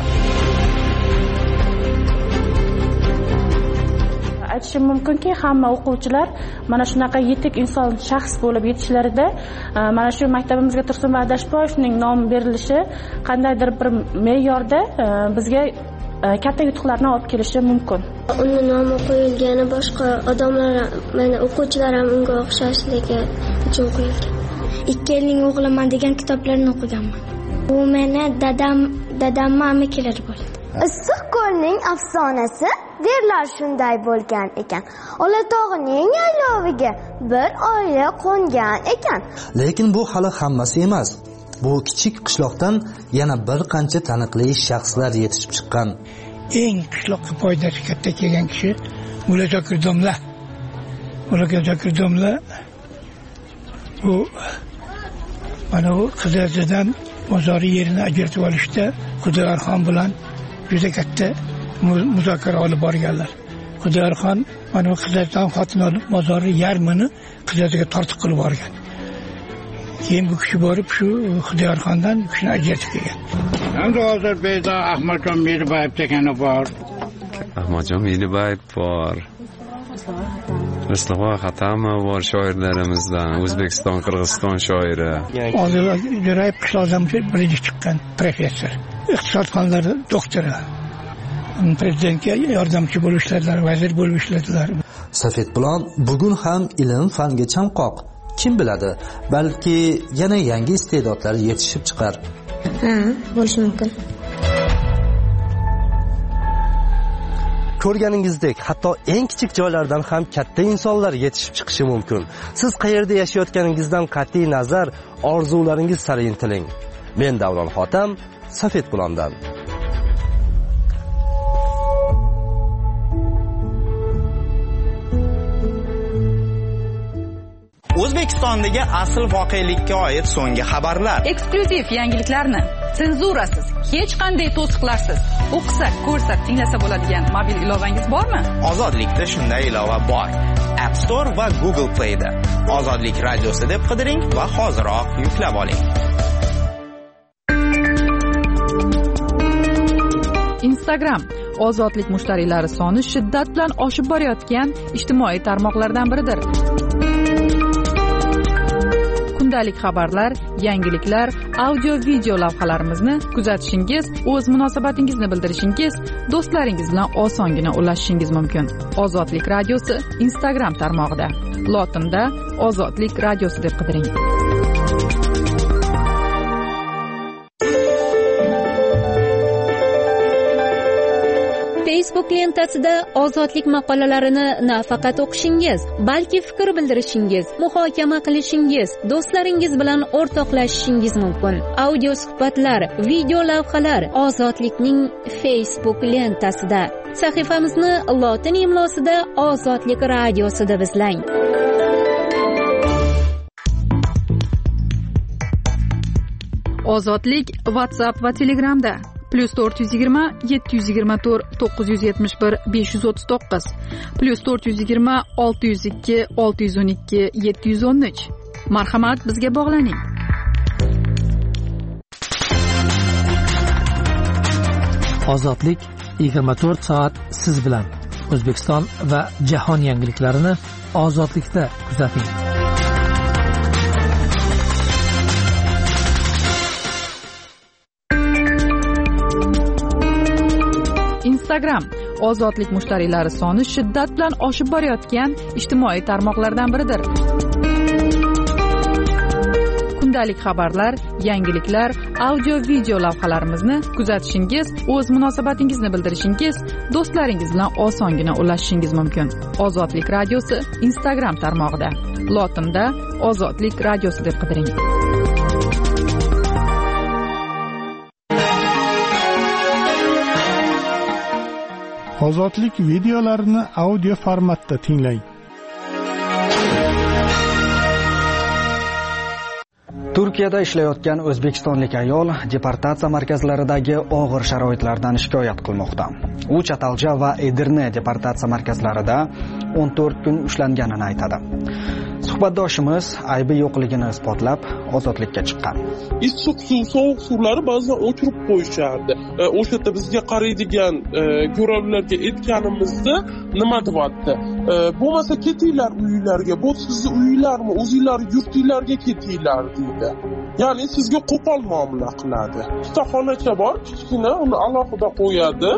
Aytishim mumkinki, hamma o'quvchilar mana shunaqa yetuk inson shaxs bo'lib yetishlarida mana shu maktabimizga Tursunboy Adashboyevning nomi berilishi qandaydir bir me'yorda bizga katta yutuqlarni olib kelishi mumkin.
Uni nomi qo'yilgani boshqa odamlar, mana o'quvchilar ham unga o'xshashligi uchun qo'yilgan. Ikki yilning o'g'liman degan kitoblarni o'qiganman. U meni dadam, dadamning amikalari bo'ldi.
Issiq ko'lning afsonasi derlar shunday bo'lgan ekan. Olatog'ning yayloviga bir oila qo'ngan ekan.
Lekin bu hali hammasi emas. Bu kichik qishloqdan yana bir qancha taniqli shaxslar yetishib chiqqan.
Eng qishloqqa foydasi katta kelgan kishi Mulla Zokir domla. Mulla Zokir domla bu mana bu Qizazadan mozori yerini ajratib olishda Xudoyorxon bilan juda katta muzokara olib borganlar. Xudoyorxon mana bu Qizazadan xotin olib mozori yarmini Qizazaga tortiq qilib borgan. Keyin bu kishi borib shu Xudoyorxondan bu kishini ajratib kelgan.
Endi hozir Beyda Ahmadjon Melibayev degani bor.
Ahmadjon Melibayev bor. Mustafa Xatamov bor shoirlarimizdan, O'zbekiston, Qirg'iziston shoiri.
Hozir Jo'rayev qishloqdan birinchi chiqqan professor, iqtisod fanlari doktori. Prezidentga yordamchi bo'lib ishladilar, vazir bo'lib ishladilar.
Safet Bulon bugun ham ilm fanga chanqoq. Kim biladi, balki yana yangi iste'dodlar yetishib chiqar.
Ha, bo'lishi mumkin.
Ko'rganingizdek, hatto eng kichik joylardan ham katta insonlar yetishib chiqishi mumkin. Siz qayerda yashayotganingizdan qat'iy nazar, orzularingiz sari intiling. Men Davron Xotam, Safet Bulondan.
O'zbekistondagi asl voqelikka oid so'nggi xabarlar.
Eksklyuziv yangiliklarni senzurasiz, hech qanday to'siqlarsiz o'qisak, ko'rsak, tinglasa bo'ladigan mobil ilovangiz bormi?
Ozodlikda shunday ilova bor. App Store va Google Play da. Ozodlik radiosi deb qidiring va hoziroq yuklab oling.
Instagram ozodlik mushtariylari soni shiddat bilan oshib borayotgan ijtimoiy tarmoqlardan biridir. Kundalik xabarlar, yangiliklar, audio-video lavhalarimizni kuzatishingiz, o'z munosabatingizni bildirishingiz, do'stlaringiz bilan osongina ulashishingiz mumkin. Ozodlik radiosi Instagram tarmog'ida. Lotinda Ozodlik radiosi deb qidiring.
Facebook lentasida ozodlik maqolalarini nafaqat o'qishingiz, balki fikr bildirishingiz, muhokama qilishingiz, do'stlaringiz bilan o'rtoqlashishingiz mumkin. Audio suhbatlar, video lavhalar Ozodlikning Facebook lentasida. Sahifamizni lotin imlosida Ozodlik radiosida izlang.
Ozodlik WhatsApp va Telegramda. plyus to'rt yuz yigirma yetti yuz yigirma to'rt to'qqiz yuz yetmish bir besh yuz o'ttiz to'qqiz plyus to'rt yuz yigirma olti yuz ikki olti yuz o'n ikki yetti yuz o'n uch. Marhamat, bizga bog'laning.
Ozodlik yigirma to'rt soat siz bilan. O'zbekiston va jahon yangiliklarini ozodlikda kuzating.
Instagram ozodlik mushtariylari soni shiddat bilan oshib borayotgan ijtimoiy tarmoqlardan biridir. Kundalik xabarlar, yangiliklar, audio video lavhalarimizni kuzatishingiz, o'z munosabatingizni bildirishingiz, do'stlaringiz bilan osongina ulashishingiz mumkin. Ozodlik radiosi Instagram tarmog'ida. Lotinda Ozodlik radiosi deb qidiring.
Ozodlik videolarini audio formatda tinglang.
Turkiyada ishlayotgan o'zbekistonlik ayol deportatsiya markazlaridagi og'ir sharoitlardan shikoyat qilmoqda. U Chatalja va Edirne deportatsiya markazlarida o'n to'rt kun ushlanganini aytadi. Suhbatdoshimiz aybi yo'qligini isbotlab ozodlikka chiqqan.
Issiq suv, sovuq suvlarni ba'zan o'chirib qo'yishardi. O'sha yerda bizga qaraydigan ko'ravlarga aytganimizda nima deyapti? Bo'lmasa ketinglar uylarga, bu sizni uylarmi, o'zinglar yurtinglarga ketinglar deydi. Ya'ni sizga qo'pol muomala qiladi. Ikkita xonacha bor, kichkina, uni alohida qo'yadi.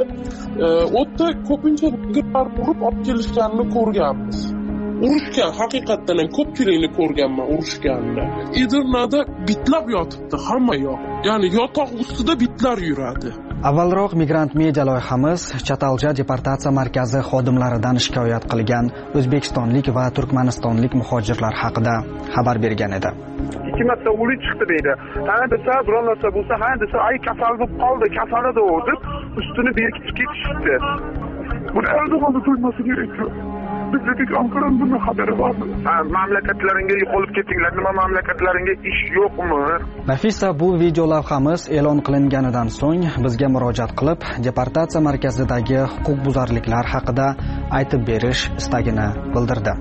O'tda ko'pincha girlar urib olib kelishganini ko'rganmiz. Urushgan, haqiqatdan ham ko'pchilikni ko'rganman urushganni. Edirnada bitlab yotibdi hamma yoq. Ya'ni yotoq ustida bitlar yuradi.
Avvalroq Migrant Media loyihamiz Chatalja deportatsiya markazi xodimlaridan shikoyat qilgan o'zbekistonlik va turkmanistonlik muhojirlar haqida xabar bergan edi.
Ikki marta o'li chiqdi deydi. Ha desa, biror narsa bo'lsa, ha desa, ay kasal bo'lib qoldi, kasalida u deb ustini berkitib ketishdi. Buni Erdo'g'onni to'yması gerekiyor. Bizlik Ankara'nın bunun haberi var mı? Ha, mamlakatlaringa yo'qolib ketinglar, nima mamlakatlaringa ish yo'qmi?
Nafisa bu video lavhamiz e'lon qilinganidan so'ng bizga murojaat qilib, deportatsiya markazidagi huquqbuzarliklar haqida aytib berish istagini bildirdi.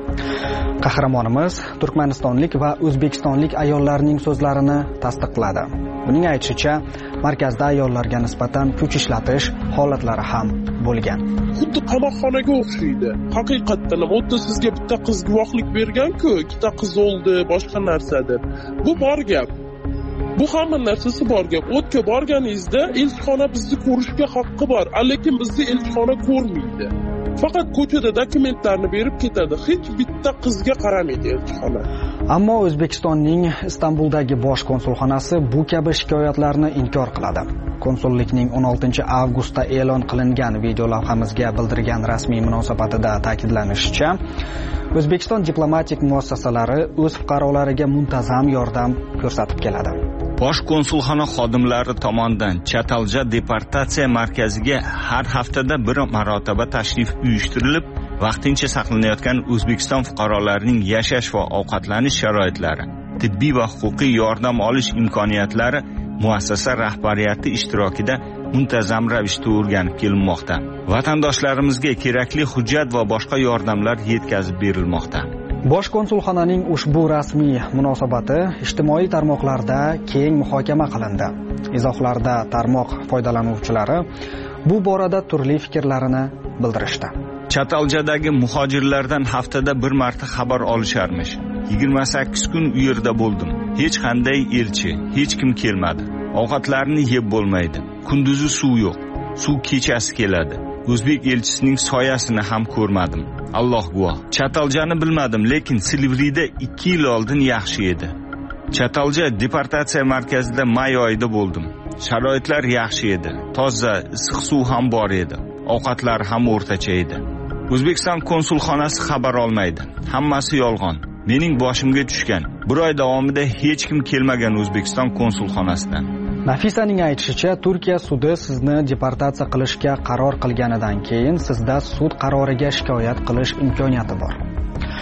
Qahramonimiz turkmanistonlik va o'zbekistonlik ayollarning so'zlarini tasdiqladi. Uning aytishicha, markazda ayollarga nisbatan kuch ishlatish holatlari ham bo'lgan.
Xuddi qamoqxonaga o'xshaydi. Haqiqatdan ham o'tda sizga bitta qiz guvohlik bergan-ku, ikkita qiz o'ldi, boshqa narsadir. Bu bor gap. Bu hamma narsasi bor gap. O'tga borganingizda elchixona bizni ko'rishga haqqi bor, lekin bizni elchixona ko'rmaydi. Faqat ko'chada dokumentlarni berib ketadi. Hech bitta qizga qaramaydi elchixona.
Ammo O'zbekistonning Istanbuldagi bosh konsulxonasi bu kabi shikoyatlarni inkor qiladi. Konsullikning o'n oltinchi avgustda e'lon qilingan video lavhamizga bildirgan rasmiy munosabatida ta'kidlanishicha, O'zbekiston diplomatik muassasalari o'z fuqarolariga muntazam yordam ko'rsatib keladi.
Bosh konsulxona xodimlari tomonidan Chatalja deportatsiya markaziga har haftada bir marotaba tashrif uyushtirilib, vaqtincha saqlanayotgan O'zbekiston fuqarolarining yashash va ovqatlanish sharoitlari, tibbiy va huquqiy yordam olish imkoniyatlari muassasa rahbariyati ishtirokida muntazam ravishda o'rganib kelinmoqda. Vatandoshlarimizga kerakli hujjat va boshqa yordamlar yetkazib berilmoqda.
Bosh konsulxonaning ushbu rasmiy munosabati ijtimoiy tarmoqlarda keng muhokama qilindi. Izohlarda tarmoq foydalanuvchilari bu borada turli fikrlarini bildirishdi.
Chataljadagi muhojirlardan haftada bir marta xabar olisharmish. yigirma sakkiz kun u yerda bo'ldim. Hech qanday elchi, hech kim kelmadi. Ovqatlarni yeb bo'lmaydi. Kunduzi suv yo'q. Suv kechasi keladi. O'zbek elchisining soyasini ham ko'rmadim. Alloh guvoh. Chataljani bilmadim, lekin Silvrida ikki yil oldin yaxshi edi. Chatalja deportatsiya markazida may oyida bo'ldim. Sharoitlar yaxshi edi. Toza, issiq suv ham bor edi. Ovqatlar ham o'rtacha edi. O'zbekiston konsulxonasi xabar olmaydi. Hammasi yolg'on. Mening boshimga tushgan. Bir oy davomida hech kim kelmagan O'zbekiston konsulxonasidan.
Nafisaning aytishicha, Turkiya sudi sizni deportatsiya qilishga qaror qilganidan keyin sizda sud qaroriga shikoyat qilish imkoniyati bor.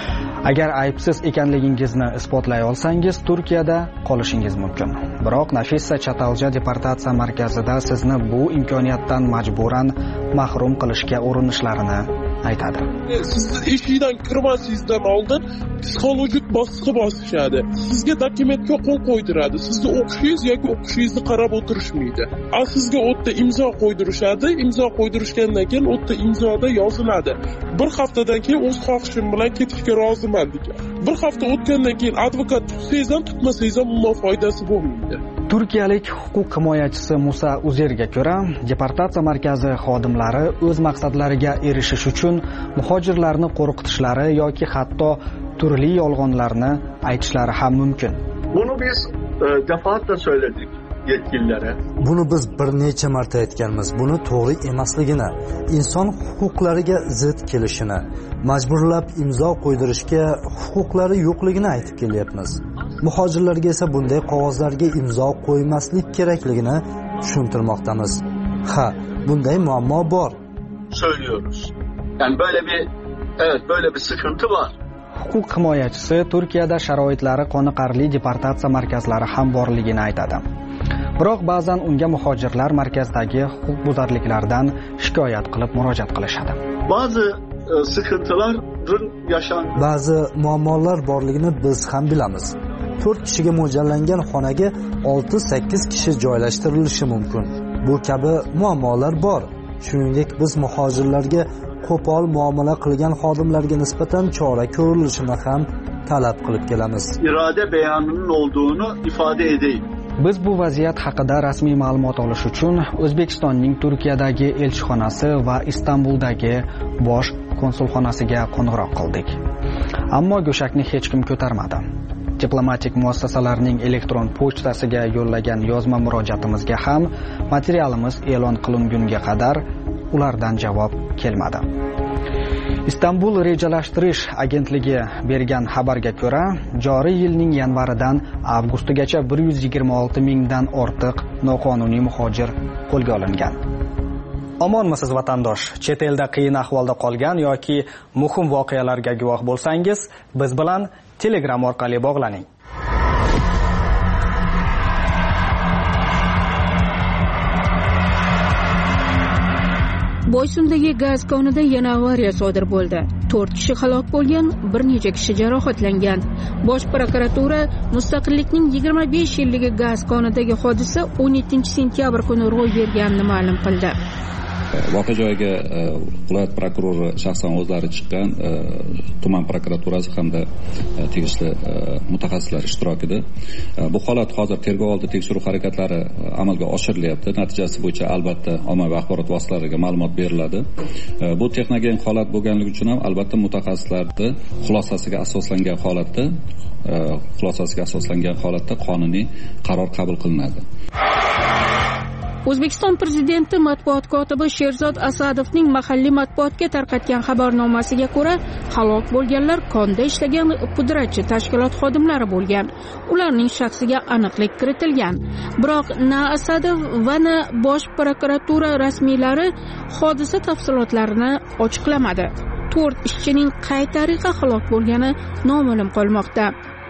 agar aybsiz ekanligingizni isbotlay olsangiz Turkiyada qolishingiz mumkin. Biroq Nafisa Chatalja deportatsiya markazida sizni bu imkoniyatdan majburan mahrum qilishga urinishlarini aytadi.
Sizni eshikdan kirmasingizdan oldin psixologik bosqi bosishadi. Sizga dokumentga qo'l qo'ydiradi. Sizni o'qishingiz yoki o'qishingizni qarab o'tirishmaydi. A sizga o'tda imzo qo'ydirishadi. Imzo qo'ydirishgandan keyin o'tda imzoda yoziladi. Bir haftadan keyin o'z xohishim bilan ketishga roziman degan. Bir hafta o'tgandan keyin advokat tutsangiz ham tutmasangiz ham umuman foydasi bo'lmaydi.
Turkiyalik huquq himoyachisi Musa Uzerga ko'ra, deportatsiya markazi xodimlari o'z maqsadlariga erishish uchun muhojirlarni qo'rqitishlari yoki hatto turli yolg'onlarni aytishlari ham mumkin.
Bunu biz e, defaatle söyledik yetkililere.
Buni biz bir necha marta aytganmiz. Buni to'g'ri emasligini, inson huquqlariga zid kelishini, majburlab imzo qo'ydirishga huquqlari yo'qligini aytib kelyapmiz. Muhojirlarga esa bunday qog'ozlarga imzo qo'ymaslik kerakligini tushuntirmoqdamiz. Ha, bunday muammo bor.
Söylüyoruz. Yani böyle bir evet böyle bir sıkıntı var.
Huquq himoyachisi Turkiyada sharoitlari qoniqarli deportatsiya markazlari ham borligini aytadi. Biroq ba'zan unga muhojirlar markazdagi huquqbuzarliklardan shikoyat qilib murojaat qilishadi.
Bazı e, sıkıntıların yaşan
Ba'zi muammolar borligini biz ham bilamiz. to'rt kishiga mo'ljallangan xonaga olti sakkiz kishi joylashtirilishi mumkin. Bu kabi muammolar bor. Shuningdek, biz muhojirlarga qo'pol muomala qilgan xodimlarga nisbatan chora ko'rilishini ham talab qilib kelamiz.
İrade beyanının olduğunu ifade edeyim.
Biz bu vaziyat haqida rasmiy ma'lumot olish uchun O'zbekistonning Turkiyadagi elchixonasi va Istanbuldagi bosh konsulxonasiga qo'ng'iroq qildik. Ammo go'shakni hech kim ko'tarmadi. Diplomatik muassasalarning elektron pochtasiga yo'llagan yozma murojaatimizga ham materialimiz e'lon qilingunga qadar ulardan javob kelmadi. Istanbul rejalashtirish agentligi bergan xabarga ko'ra, joriy yilning yanvaridan avgustigacha bir yuz yigirma olti mingdan ortiq noqonuniy muhojir qo'lga olingan. Omonmisiz vatandosh? Chet elda qiyin ahvolda qolgan yoki muhim voqealarga guvoh bo'lsangiz, biz bilan Telegram orqali bog'laning.
Boysundagi gaz konida yana avariya sodir bo'ldi. to'rt kishi halok bo'lgan, bir necha kishi jarohatlangan. Bosh prokuratura Mustaqillikning yigirma besh yilligi gaz konidagi hodisa o'n yettinchi sentyabr kuni ro'y berganini ma'lum qildi.
Voqea joyiga viloyat prokurori shaxsan o'zlari chiqqan, tuman prokuraturasi hamda tegishli mutaxassislar ishtirokida. Bu holat hozir tergov oldi tekshiruv harakatlari amalga oshirilyapti. Natijasi bo'yicha albatta ommaviy axborot vositalariga ma'lumot beriladi. Bu texnogen holat bo'lganligi uchun ham albatta mutaxassislarning xulosasiga asoslangan holatda xulosasiga asoslangan holatda qonuniy qaror qabul qilinadi.
O'zbekiston prezidenti matbuot kotibi Sherzod Asadovning mahalliy matbuotga tarqatgan xabarnomasiga ko'ra, halok bo'lganlar konda ishlagan pudratchi tashkilot xodimlari bo'lgan. Ularning shaxsiga aniqlik kiritilgan. Biroq na Asadov va na bosh prokuratura rasmiylari hodisa tafsilotlarini ochiqlamadi. to'rt ishchining qay tariqa halok bo'lgani noma'lum qolmoqda.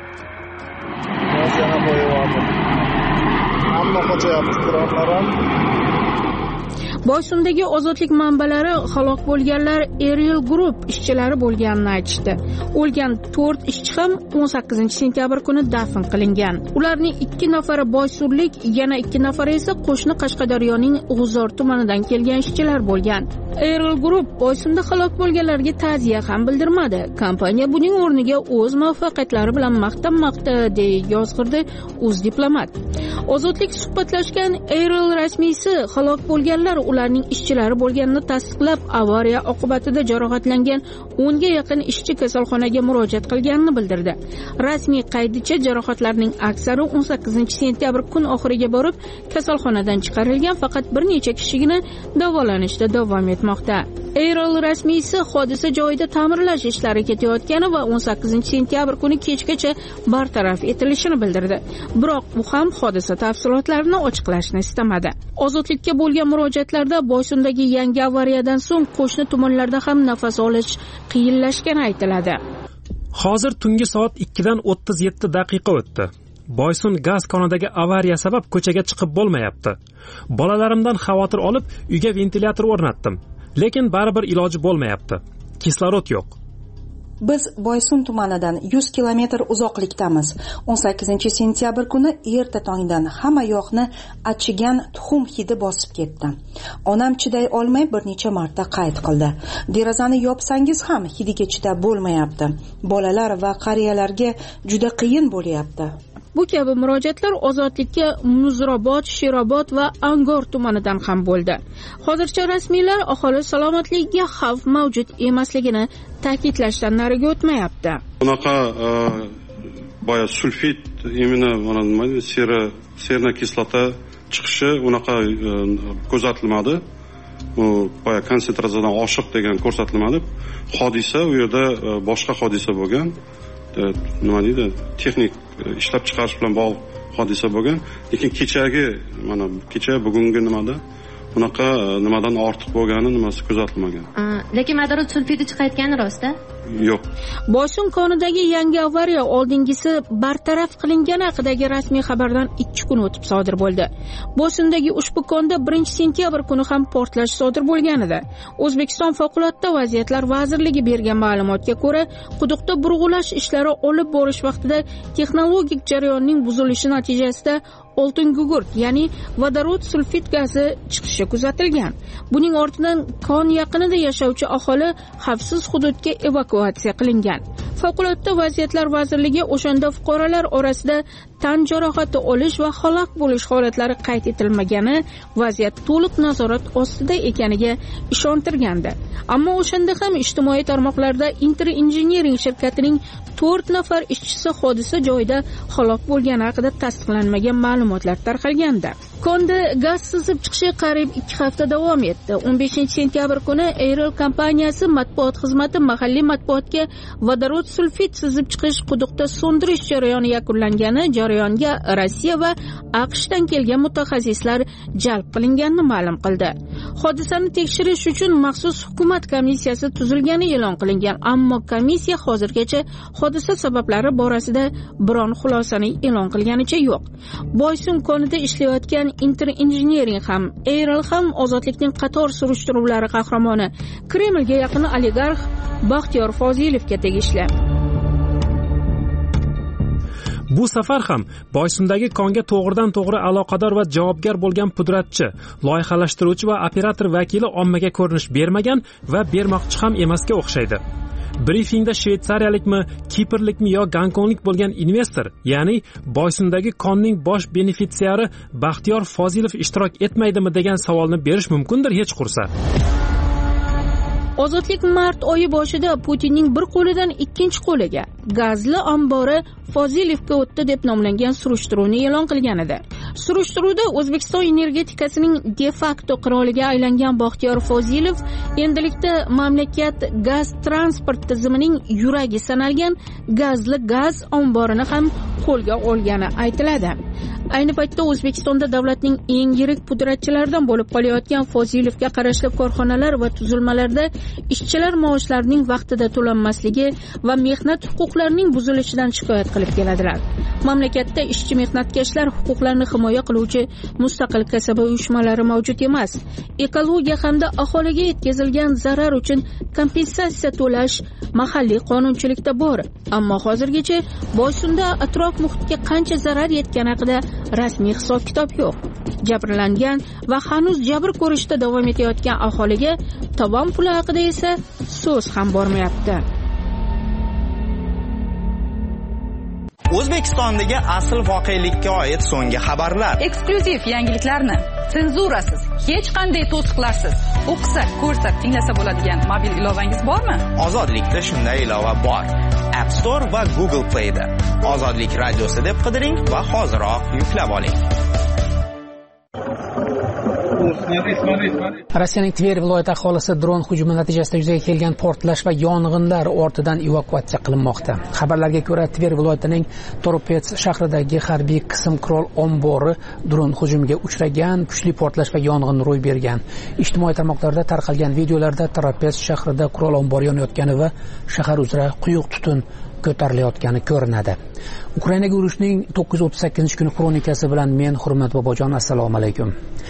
Boysundagi ozodlik manbalari halok bo'lganlar Ariel Group ishchilari bo'lganini aytishdi. O'lgan to'rt ishchi ham o'n sakkizinchi sentyabr kuni dafn qilingan. Ularning ikki nafari boysunlik, yana ikki nafari esa qo'shni Qashqadaryoning G'uzor tumanidan kelgan ishchilar bo'lgan. Ariel Group Boysunda halok bo'lganlarga ta'ziya ham bildirmadi. Kompaniya buning o'rniga o'z muvaffaqiyatlari bilan maqtanmoqda, deya yozg'irdi Uz diplomat. Ozodlik suhbatlashgan Ariel rasmiysi halok bo'lganlar ularning ishchilari bo'lganini tasdiqlab, avariya oqibatida jarohatlangan o'nga yaqin ishchi kasalxonaga murojaat qilganini bildirdi. Rasmiy qaydicha jarohatlarning aksari o'n sakkizinchi sentyabr kun oxiriga borib kasalxonadan chiqarilgan, faqat bir necha kishigina davolanishda davom etmoqda. Ariel rasmiysi hodisa joyida ta'mirlash ishlari ketayotgani va o'n sakkizinchi sentyabr kuni kechgacha bartaraf etilishini bildirdi. Biroq u ham hodisa tafsilotlarini ochiqlashni istamadi. Ozodlikka bo'lgan murojaatlarda Boysundagi yangi avariyadan so'ng qo'shni tumanlarda ham nafas olish qiyinlashgani aytiladi.
Hozir tungi soat ikkidan o'ttiz yetti daqiqa o'tdi. Boysun gaz konidagi avariya sabab ko'chaga chiqib bo'lmayapti. Bolalarimdan xavotir olib, uyga ventilyator o'rnatdim, lekin baribir iloji bo'lmayapti. Kislorod yo'q.
Biz Boysun tumanidan yuz kilometr uzoqlikdamiz. o'n sakkizinchi sentyabr kuni erta tongdan hamma yoqni achigan tuxum hidi bosib ketdi. Onam chiday olmay bir necha marta qayd qildi. Derazani yopsangiz ham hidiga chidab bo'lmayapti. Bolalar va qariyalarga juda qiyin bo'lyapti.
Bu kabi murojaatlar Ozodlikka Muzrobod, Sherobod va Angor tumanidan ham bo'ldi. Hozircha rasmiylar aholi salomatligiga xavf mavjud emasligini ta'kidlashdan nariga o'tmayapti.
Bunaqa boya sulfit, imенно mana nima deydi, sera, serna kislota chiqishi unaqa kuzatilmadi. U boya konsentratsiyadan oshiq degan ko'rsatilmadi. Hodisa u yerda boshqa hodisa bo'lgan. Nima deydi, texnik ishlab chiqarish bilan bog'liq hodisa bo'lgan, lekin kechagi mana kecha bugungi nimada bunaqa nimadan ortiq bo'lgani nimasi kuzatilmagan.
Lekin vodorod sulfidi chiqayotgani rost-a?
Yo'q.
Boysun konidagi yangi avariya oldingisi bartaraf qilingani haqidagi rasmiy xabardan ikki kun o'tib sodir bo'ldi. Boysundagi ushbu konda birinchi sentyabr kuni ham portlash sodir bo'lgan edi. O'zbekiston favqulodda vaziyatlar vazirligi bergan ma'lumotga ko'ra, quduqda burg'ulash ishlari olib borish vaqtida texnologik jarayonning buzilishi natijasida oltin gugurt, ya'ni vodorod sulfid gazi chiqishi kuzatilgan. Buning ortidan kon yaqinida yashovchi aholi xavfsiz hududga evakuatsiya qilingan. Favqulodda vaziyatlar vazirligi o'shanda fuqarolar orasida tan jarohati olish va halok bo'lish holatlari qayd etilmagani, vaziyat to'liq nazorat ostida ekaniga ishontirgandi. Ammo o'shanda ham ijtimoiy tarmoqlarda Inter Engineering shirkatining to'rt nafar ishchisi hodisa joyida halok bo'lgani haqida tasdiqlanmagan ma'lumotlar tarqalgandi. Konda gaz sizib chiqishi qariyb ikki hafta davom etdi. o'n beshinchi sentyabr kuni Airel kompaniyasi matbuot xizmati mahalliy matbuotga vodorod sulfid sizib chiqish quduqda so'ndirish jarayoni yakunlangani, jarayonga Rossiya va AQShdan kelgan mutaxassislar jalb qilinganini ma'lum qildi. Hodisani tekshirish uchun maxsus hukumat komissiyasi tuzilgani e'lon qilingan, ammo komissiya hozirgacha hodisa sabablari borasida biron xulosani e'lon qilganicha yo'q. Boysun konida ishlayotgan Inter Engineering ham, Airel ham ozodlikning qator surishtiruvlari qahramoni, Kremlga yaqin oligarx Baxtiyor Fozilovga tegishli.
Bu safar ham Boysundagi konga to'g'ridan to'g'ri aloqador va javobgar bo'lgan pudratchi, loyihalashtiruvchi va operator vakili ommaga ko'rinish bermagan va bermoqchi ham emasga o'xshaydi. Briefingda shvetsariyalikmi, kiprlikmi yo gonkonglik bo'lgan investor, ya'ni Boysundagi konning bosh benefitsiari Baxtiyor Fozilov ishtirok etmaydimi degan savolni berish mumkindir hech qursa.
Ozodlik mart oyi boshida Putinning bir qo'lidan ikkinchi qo'liga gazli ombori Fozilovga o'tdi deb nomlangan surishtiruvni e'lon qilgan edi. Surishtiruvda O'zbekiston energetikasining de facto qiroliga aylangan Baxtiyor Fozilov endilikda mamlakat gaz transport tizimining yuragi sanalgan gazli gaz omborini ham qo'lga olgani aytiladi. Ayni paytda O'zbekistonda davlatning eng yirik pudratchilaridan bo'lib qolayotgan Fozilovga qarashli korxonalar va tuzilmalarda ishchilar maoshlarining vaqtida to'lanmasligi va mehnat huquqlarining buzilishidan shikoyat qilib keladilar. Mamlakatda ishchi mehnatkashlar huquqlarini himoya qiluvchi mustaqil kasaba uyushmalari mavjud emas. Ekologiya hamda aholiga yetkazilgan zarar uchun kompensatsiya to'lash mahalliy qonunchilikda bor, ammo hozirgacha Boysunda atrof muhitga qancha zarar yetgani haqida rasmiy hisob-kitob yo'q. Jabrlangan va hanuz jabr ko'rishda davom etayotgan aholiga tovon puli haqida esa so'z ham bormayapti.
O'zbekistondagi asl voqelikka oid so'nggi xabarlar.
Eksklyuziv yangiliklarni senzurasiz, hech qanday to'siqlarsiz o'qisa, ko'rsa, tinglasa bo'ladigan mobil ilovangiz bormi?
Ozodlikda shunday ilova bor. App Store va Google Play da Ozodlik radiosi deb qidiring va hoziroq yuklab oling.
Rossiyaning Tver viloyati aholisi dron hujumi natijasida yuzaga kelgan portlash va yong'inlar ortidan evakuatsiya qilinmoqda. Xabarlarga ko'ra, Tver viloyatining Toropets shahridagi harbiy qism qurol ombori dron hujumiga uchragan, kuchli portlash va yong'in ro'y bergan. Ijtimoiy tarmoqlarda tarqalgan videolarda Toropets shahrida qurol ombori yonayotgani va shahar uzra quyuq tutun ko'tarilayotgani ko'rinadi. Ukrainaga urushning to'qqiz yuz o'ttiz sakkizinchi kuni kronikasi bilan men Hurmat Bobojon, assalomu alaykum.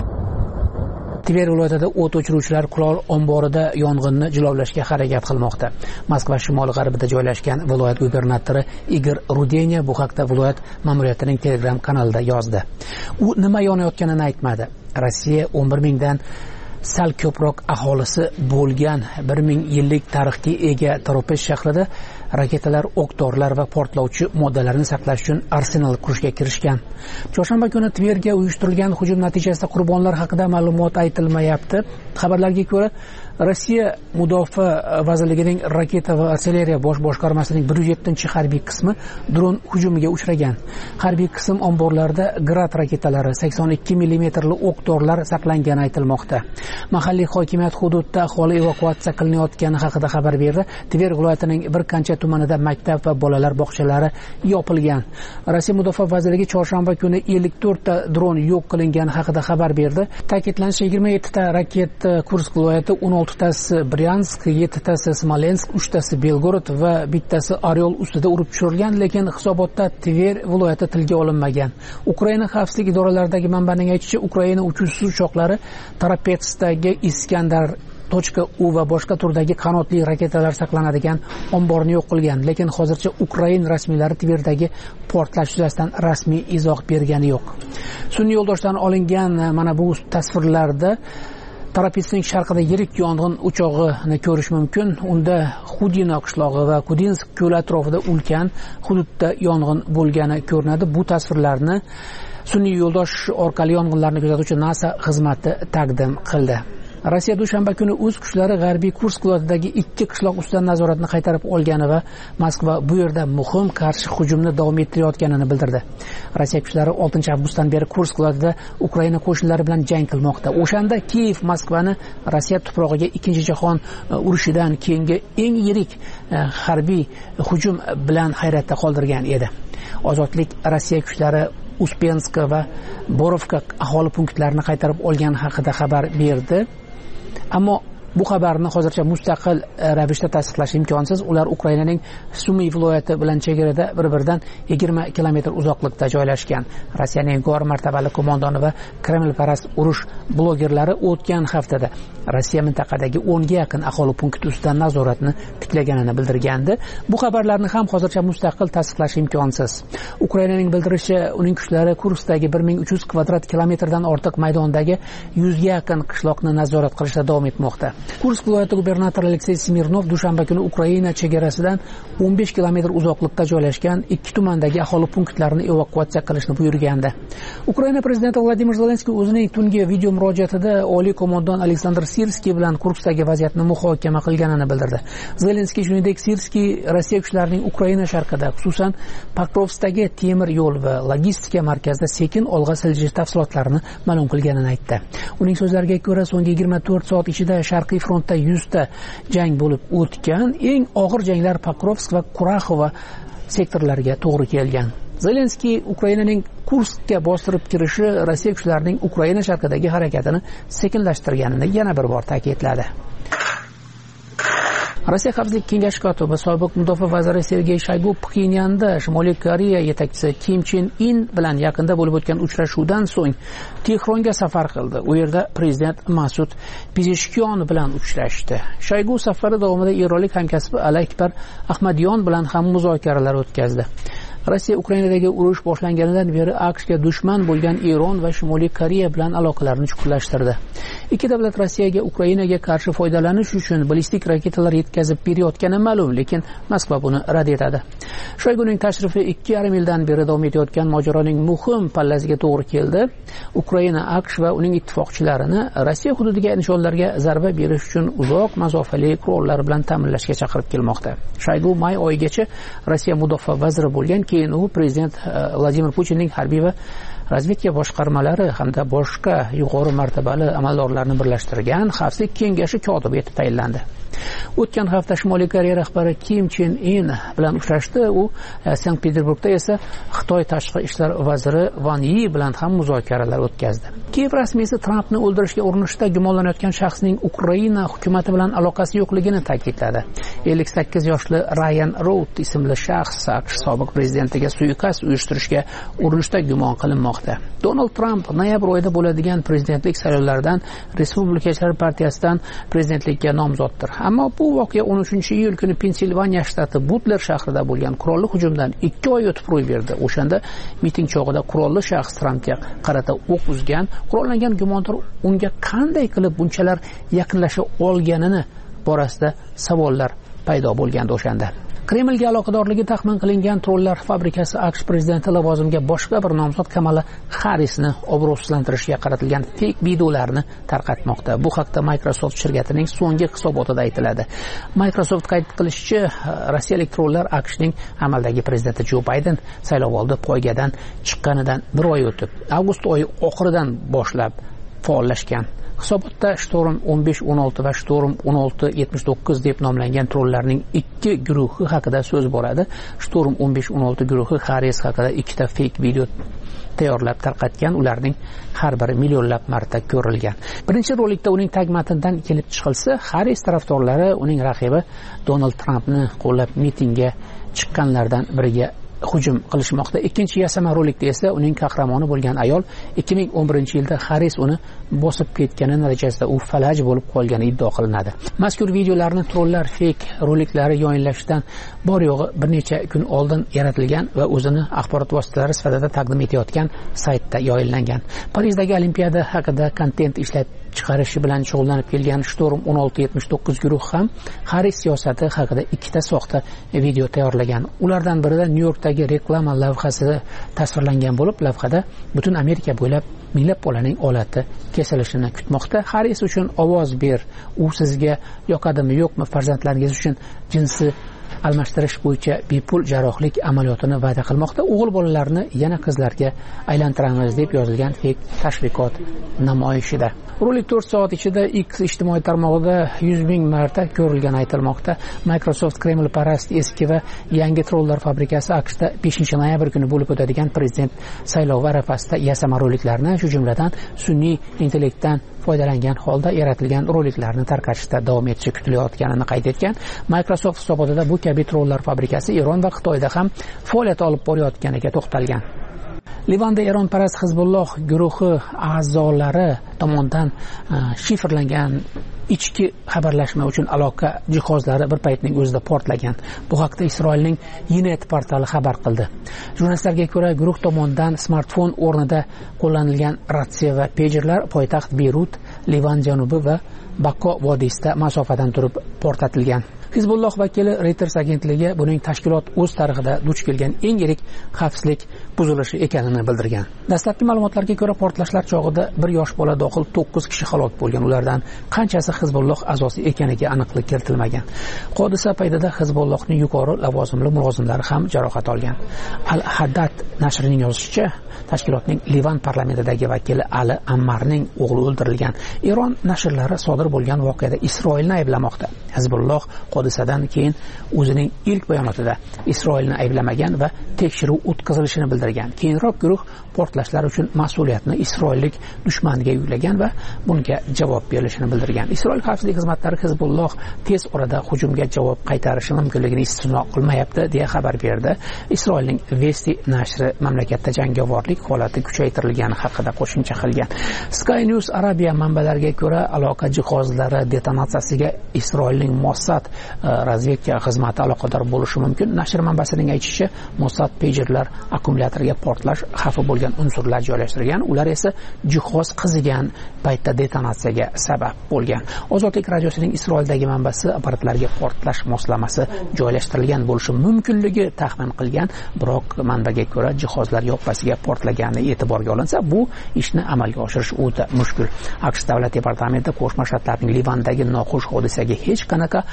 Tver viloyatida o't o'chiruvchilar qurol omborida yong'inni jilovlashga harakat qilmoqda. Moskva shimoli-g'arbida joylashgan viloyat gubernatori Igor Rudenya bu haqda viloyat ma'muriyatining Telegram kanalida yozdi. U nima yonayotganini aytmadi. Rossiya o'n bir mingdan sal ko'proq aholisi bo'lgan bir ming yillik tarixga ega Toropets shahrida raketalar, o'q-dorilar va portlovchi moddalarni saqlash uchun arsenal qurishga kirishgan. Chorshanba kuni Tverga uyushtirilgan hujum natijasida qurbonlar haqida ma'lumot aytilmayapti. Xabarlarga ko'ra, Rossiya Mudofaa vazirligining raketa va artilleriya bosh boshqarmasining bir yuz yettinchi harbiy qismi dron hujumiga uchragan. Harbiy qism omborlarida Grad raketalari, sakson ikki millimetrli o'q-dorilar saqlangani aytilmoqda. Mahalliy hokimiyat hududda aholi evakuatsiya qilinayotgani haqida xabar berdi. Tver viloyatining bir qancha tumanida maktab va bolalar bog'chalari yopilgan. Rossiya Mudofaa vazirligi chorshanba kuni ellik to'rtta dron yo'q qilingani haqida xabar berdi. Ta'kidlanishicha, yigirma yettita raketa Kursk viloyati, o'n oltitasi Bryansk, yettitasi Smolensk, uchtasi Belgorod va bittasi Oryol ustida urib tushirilgan, lekin hisobotda Tver viloyati tilga olinmagan. Ukraina xavfsizlik idoralaridagi manbaning aytishicha, Ukraina uchuvchi uchoqlari Toropetsdagi Iskandar .u va boshqa turdagi qanotli raketalar saqlanadigan omborni yo'q qilgan, lekin hozircha Ukrain rasmiylari Tverdagi portlash yuzasidan rasmiy izoh bergani yo'q. Sun'iy yo'ldoshdan olingan mana bu tasvirlarda Toropetsning sharqida yirik yong'in o'chog'ini ko'rish mumkin. Unda Xudino qishlog'i va Kudinsk ko'li atrofida ulkan hududda yong'in bo'lgani ko'rinadi. Bu tasvirlarni sun'iy yo'ldosh orqali yong'inlarni kuzatuvchi NASA xizmati taqdim qildi. Rossiya dushanba kuni o'z kuchlari g'arbiy Kursk viloyatidagi ikki qishloq ustidan nazoratni qaytarib olgani va Moskva bu yerda muhim qarshi hujumni davom ettirayotganini bildirdi. Rossiya kuchlari oltinchi avgustdan beri Kursk viloyatida Ukraina qo'shinlari bilan jang qilmoqda. O'shanda Kiyev Moskvani Rossiya tuprog'iga ikkinchi jahon urushidan keyingi eng yirik harbiy hujum bilan hayratda qoldirgan edi. Ozodlik Rossiya kuchlari Uspensk va Borovka aholi punktlarini qaytarib olgani haqida xabar berdi. Ammo bu xabarni hozircha mustaqil ravishda tasdiqlash imkonsiz. Ular Ukrainaning Sumy viloyati bilan chegarada bir-biridan yigirma kilometr uzoqlikda joylashgan. Rossiyaning g'or martabali qo'mondoni va Kremlparast urush blogerlari o'tgan haftada Rossiya mintaqadagi o'nga yaqin aholi punkti ustidan nazoratni tiklaganini bildirgandi. Bu xabarlarni ham hozircha mustaqil tasdiqlash imkonsiz. Ukrainaning bildirishicha, uning kuchlari Kurskdagi bir ming uch yuz kvadrat kilometrdan ortiq maydondagi yuzga yaqin qishloqni nazorat qilishda davom etmoqda. Kursk viloyati gubernatori Aleksey Smirnov dushanba kuni Ukraina chegarasidan o'n besh kilometr uzoqlikda joylashgan ikki tumandagi aholi punktlarini evakuatsiya qilishni buyurgandi. Ukraina prezidenti Vladimir Zelenskiy o'zining tungi video murojaatida oliy qo'mondon Aleksandr Sirskiy bilan Kurskdagi vaziyatni muhokama qilganini bildirdi. Zelenskiy shuningdek Sirskiy Rossiya kuchlarining Ukraina sharqida, xususan Pokrovskdagi temir yo'l va logistika markazida sekin olg'a siljish tafsilotlarini ma'lum qilganini aytdi. Uning so'zlariga ko'ra, so'nggi yigirma to'rt soat ichida sharqiy frontda yuzta jang bo'lib o'tgan. Eng og'ir janglar Pokrovsk va Kuraxova sektorlariga to'g'ri kelgan. Zelenskiy Ukrainaning Kurskka bostirib kirishi Rossiya kuchlarining Ukraina sharqidagi harakatini sekinlashtirganini yana bir bor ta'kidladi. Rossiya Xavfsizlik kengashi kotibi sobiq mudofaa vaziri Sergey Shoygu Pxenyanda Shimoliy Koreya yetakchisi Kim Chen In bilan yaqinda bo'lib o'tgan uchrashuvdan so'ng Tehronga safar qildi. U yerda prezident Masud Pezeshkian bilan uchrashdi. Shoygu safari davomida eronlik hamkasbi Alakbar Ahmadyon bilan ham muzokaralar o'tkazdi. Rossiya Ukrainadagi urush boshlanganidan beri AQShga dushman bo'lgan Eron va Shimoliy Koreya bilan aloqalarini chuqurlashtirdi. Ikki davlat Rossiyaga Ukrainaga qarshi foydalanish uchun ballistik raketalar yetkazib berayotgani ma'lum, lekin Moskva buni rad etadi. Shoyguning tashrifi ikki yarim yildan beri davom etayotgan mojaroning muhim pallasiga to'g'ri keldi. Ukraina AQSh va uning ittifoqchilarini Rossiya hududiga nishonlarga zarba berish uchun uzoq masofali qurollar bilan ta'minlashga chaqirib kelmoqda. Shoygu may oyigacha Rossiya mudofaa vaziri bo'lgan, keyin u prezident Vladimir Putinning harbiy va razvedka boshqarmalari hamda boshqa yuqori martabali amaldorlarni birlashtirgan Xavfsizlik kengashi kotibi etib tayinlandi. O'tgan hafta Shimoliy Koreya rahbari Kim Chen In bilan uchrashdi. U Sankt Peterburgda esa Xitoy tashqi ishlar vaziri Van Yi bilan ham muzokaralar o'tkazdi. Kiyev rasmiysi Trampni o'ldirishga urinishda gumonlanayotgan shaxsning Ukraina hukumati bilan aloqasi yo'qligini ta'kidladi. ellik sakkiz yoshli Ryan Rout ismli shaxs AQSh sobiq prezidentiga suiqasd uyushtirishga urinishda gumon qilinmoqda. Donald Trump noyabr oyida bo'ladigan prezidentlik saylovlaridan Respublikachilar partiyasidan prezidentlikka nomzoddir. Ammo bu voqea o'n uchinchi iyul kuni Pensilvaniya shtati Butler shahrida bo'lgan qurolli hujumdan ikki oy o'tib ro'y berdi. O'shanda miting chog'ida qurolli shaxs Trampga qarata o'q uzgan. Qurollangan gumondor unga qanday qilib bunchalar yaqinlasha olganini borasida savollar paydo bo'lgandi o'shanda. Kremlga aloqadorligi taxmin qilingan trollar fabrikasi AQSh prezidenti lavozimiga boshqa bir nomzod Kamala Harrisni obro'sizlantirishga qaratilgan fake videolarni tarqatmoqda. Bu haqda Microsoft shirkatining so'nggi hisobotida aytiladi. Microsoft qayd qilishicha, rossiyalik trollar AQShning amaldagi prezidenti Jo Bayden saylovoldi poygadan chiqqanidan bir oy o'tib, avgust oyi oxiridan boshlab faollashgan. Hisobotda Storm o'n besh o'n olti va Storm o'n olti yetmish to'qqiz deb nomlangan trollarning ikki guruhi haqida so'z boradi. Storm o'n besh o'n olti guruhi Harris haqida ikkita fake video tayyorlab tarqatgan, ularning har biri millionlab marta ko'rilgan. Birinchi rolikda uning tag matnidan kelib chiqilsa, Harris tarafdorlari uning raqibi Donald Trampni qo'llab mitingga chiqqanlardan biriga hujum qilishmoqda. Ikkinchi yasama rolikda esa uning qahramoni bo'lgan ayol ikki ming o'n birinchi yilda Harris uni bosib ketgani natijasida u falaj bo'lib qolgani iddio qilinadi. Mazkur videolarni trollar fake roliklari yoyinlashdan bor yo'g'i bir necha kun oldin yaratilgan va o'zini axborot vositalari sifatida taqdim etayotgan saytda yoyinlangan. Parijdagi Olimpiada haqida kontent ishlab chiqarishi bilan shug'ullanib kelgan Storm o'n olti yetmish to'qqiz guruh ham Harris siyosati haqida ikkita soxta video tayyorlagan. Ulardan birida Nyu-Yorkdagi reklama lavhasi tasvirlangan bo'lib, lavhada butun Amerika bo'ylab minglab bolaning olati kesilishini kutmoqda. Harris uchun ovoz ber, u sizga yoqadimi yo'qmi, farzandlaringiz uchun jinsi almashtirish bo'yicha bepul jarrohlik amaliyotini va'da qilmoqda. O'g'il bolalarni yana qizlarga aylantiramiz deb yozilgan fake tashviqot namoyishida. Rolik to'rt soat ichida X ijtimoiy tarmog'ida yuz ming marta ko'rilgani aytilmoqda. Microsoft Kreml parast eski va yangi trollar fabrikasi AQShda beshinchi noyabr kuni bo'lib o'tadigan prezident saylovi arafasida yasama roliklarni, shu jumladan sun'iy intellektdan foydalangan holda yaratilgan roliklarni tarqatishda davom etishi kutilayotganini qayd etgan. Microsoft hisobotida bu kabi trollar fabrikasi Eron va Xitoyda ham faoliyat olib borayotganiga to'xtalgan. Livanda Eron parast Hizbulloh guruhi a'zolari tomonidan shifrlangan ichki xabarlashma uchun aloqa jihozlari bir paytning o'zida portlagan. Bu haqda Isroilning Ynet portali xabar qildi. Jurnalistlarga ko'ra, guruh tomonidan smartfon o'rnida qo'llanilgan ratsiya va pejerlar poytaxt Beyrut, Livan janubi va Bakko vodiysida masofadan turib portlatilgan. Hizbulloh vakili Reuters agentligi buning tashkilot o'z tarixida duch kelgan eng yirik xavfsizlik buzilishi ekanini bildirgan. Dastlabki ma'lumotlarga ko'ra, portlashlar chog'ida bir yosh bola dohil to'qqiz kishi halok bo'lgan. Ulardan qanchasi Hizbulloh a'zosi ekaniga aniqlik kiritilmagan. Hodisa paytida Hizbullohning yuqori lavozimli mulozimlari ham jarohat olgan. Al-Haddad nashrining yozishicha, tashkilotning Livan parlamentidagi vakili Ali Ammarning o'g'li o'ldirilgan. Eron nashrlari sodir bo'lgan voqeada Isroilni ayblamoqda. Hizbulloh hodisadan keyin o'zining ilk bayonotida Isroilni ayblamagan va tekshiruv o'tkazilishini bildirgan. Keyinroq guruh portlashlar uchun mas'uliyatni isroillik dushmaniga yuklagan va bunga javob berilishini bildirgan. Isroil xavfsizlik xizmatlari Hizbulloh tez orada hujumga javob qaytarishi mumkinligini istisno qilmayapti deya xabar berdi. Isroilning Vesti nashri mamlakatda jangovorlik holati kuchaytirilgani haqida qo'shimcha qilgan. Sky News Arabiya manbalariga ko'ra, aloqa jihozlari detonatsiyasiga Isroilning Mossad razvedka xizmati aloqador bo'lishi mumkin. Nashr manbasining aytishicha, Mossad pagerlar akkumulyatoriga portlash xavfi bo'lgan unsurlar joylashtirgan. Ular esa jihoz qizigan paytda detonatsiyaga sabab bo'lgan. Ozodlik radiosining Isroildagi manbasi apparatlarga portlash moslamasi joylashtirilgan bo'lishi mumkinligi taxmin qilgan, biroq manbaga ko'ra jihozlar yoppasiga portlagani e'tiborga olinsa, bu ishni amalga oshirish o'ta mushkul. AQSh davlat departamenti Qo'shma Shtatlarning Livandagi noxush hodisaga hech qanaqa aloqasi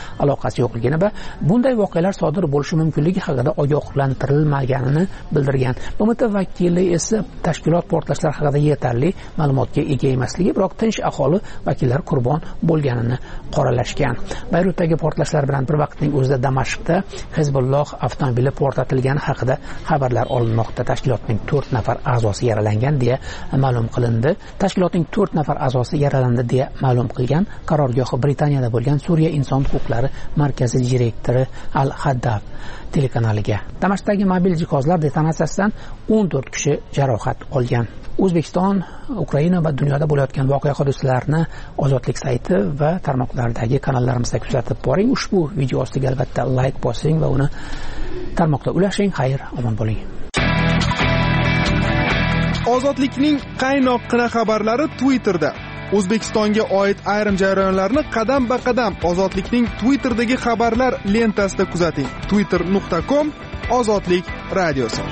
chegirmasi yo'qligini va bunday voqealar sodir bo'lishi mumkinligi haqida ogohlantirilmaganini bildirgan. B M T vakili esa tashkilot portlashlar haqida yetarli ma'lumotga ega emasligi, biroq tinch aholi vakillari qurbon bo'lganini qoralashgan. Bayrutdagi portlashlar bilan bir vaqtning o'zida Damashqda Hezbolloh avtomobili portlatilgani haqida xabarlar olinmoqda. Tashkilotning to'rt nafar a'zosi yaralangan deya ma'lum qilindi. Tashkilotning to'rt nafar a'zosi yaralandi deya ma'lum qilgan qarorgohi Britaniyada bo'lgan Suriya inson huquqlari markazi direktori Al-Haddad telekanaliga. Damashqdagi mobil jihozlar detonatsiyasidan o'n to'rt kishi jarohat olgan. O'zbekiston, Ukraina va dunyoda bo'layotgan voqea hodisalarni Ozodlik sayti va tarmoqlardagi kanallarimizda kuzatib boring. Ushbu video ostiga albatta like bosing va uni tarmoqda ulashing. Xayr, omon bo'ling.
Ozodlikning qaynoqqina xabarlari Twitterda. O'zbekistonga oid ayrim jarayonlarni qadam-ba-qadam Ozodlikning Twitter'dagi xabarlar lentasida kuzating. twitter nuqta com Ozodlik radiosi.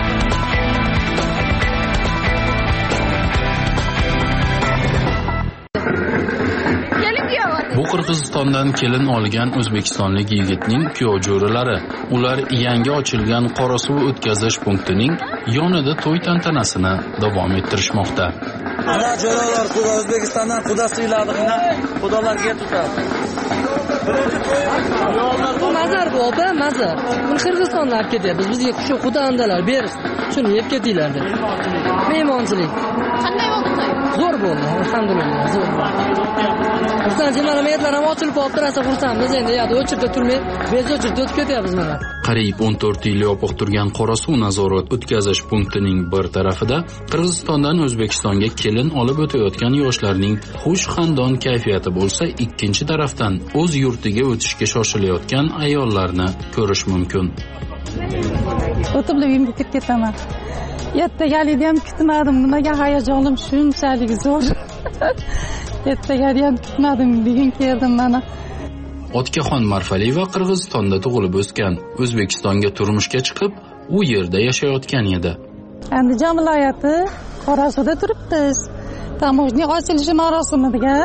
Bu Qirg'izistondan kelin olgan o'zbekistonlik yigitning kuyov jo'ralari. Ular yangi ochilgan Qorasuv o'tkazish punktining yonida to'y tantanasini davom ettirishmoqda.
Ana jo'ralar quda O'zbekistondan qudasi uylarni xudolarga tutadi.
Bu mazar bu opa, mazar. Bu Qirg'izistonlar ketyapmiz. Bizga shu xudo andalar berib, shuni yeb ketinglar deb. Mehmonchilik.
Qanday bo'ldi to'y?
Zo'r bo'ldi, alhamdulillah, zo'r bo'ldi. Xursand jinoyatlar ham ochilib qolibdi, rosa xursandmiz. Endi yo'q, o'chirib turmay, bezo'chirib o'tib ketyapmiz mana.
Qariyb o'n to'rt yil yopiq turgan Qorasuv nazorat o'tkazish punktining bir tarafida Qirg'izistondan O'zbekistonga kelin olib o'tayotgan yoshlarning xush xandon kayfiyati bo'lsa, ikkinchi tarafdan o'z yurtiga o'tishga shoshilayotgan ayollarni ko'rish mumkin.
O'tib uyimga ketib ketaman. Ertagalikni ham kutmadim. Nimaga hayajonim shunchalik zo'r. Ertagalikni ham kutmadim. Bugun keldim mana.
Otkaxon Marfaliyeva Qirg'izistonda tug'ilib o'sgan. O'zbekistonga turmushga chiqib, u yerda yashayotgan edi.
Andijon viloyati Qorasuvda turibmiz. Tamojniy ochilishi marosimiga